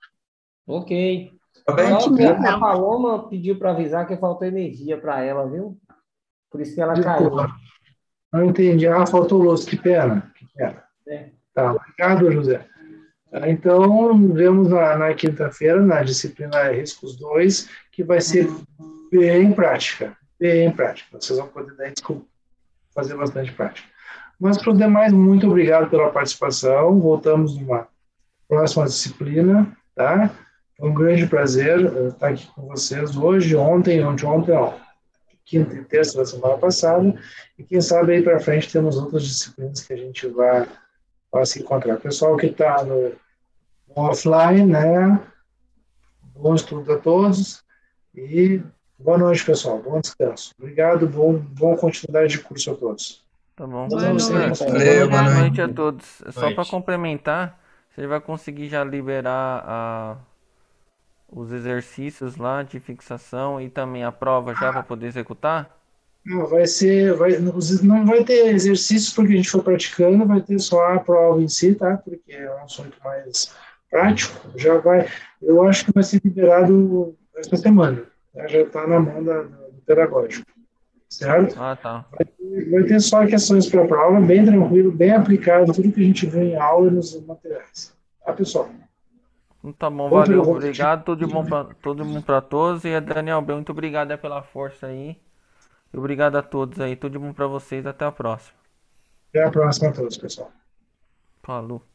Ok. Tá bem? Ótimo, A então. Paloma pediu para avisar que faltou energia para ela, viu? Por isso que ela caiu. Desculpa. Não entendi. Ah, faltou luz. Que pena. Que pena. É. Tá, obrigado, José. Então, nos vemos na, na quinta-feira, na disciplina Riscos dois, que vai ser bem prática. Bem prática. Vocês vão poder dar desculpa, fazer bastante prática. Mas, para os demais, muito obrigado pela participação. Voltamos numa próxima disciplina, tá? Foi um grande prazer estar aqui com vocês hoje, ontem, ontem, ontem, ó, quinta e terça da semana passada, e quem sabe aí para frente temos outras disciplinas que a gente vai, vai se encontrar. Pessoal que está no, no offline, né? Bom estudo a todos e boa noite, pessoal. Bom descanso. Obrigado, bom, bom continuidade de curso a todos. Tá bom. Boa noite. Valeu, boa Boa noite. noite a todos. Só para Noite. complementar, você vai conseguir já liberar a, os exercícios lá de fixação e também a prova já para poder executar? Não, vai ser, vai, não vai ter exercícios porque a gente foi praticando, vai ter só a prova em si, tá? Porque é um assunto mais prático. Já vai, eu acho que vai ser liberado esta semana, tá? Já está na mão da, do pedagógico, certo? Ah, tá. Vai ter só questões para a prova, bem tranquilo, bem aplicado, tudo que a gente vê em aula e nos materiais. Tá, pessoal? Então tá bom, Bom pelo valeu, objetivo. obrigado, tudo de bom para todo mundo para todos e a Daniel Bel, muito obrigado aí pela força aí. E obrigado a todos aí, tudo de bom para vocês, até a próxima. Até a próxima a todos, pessoal. Falou.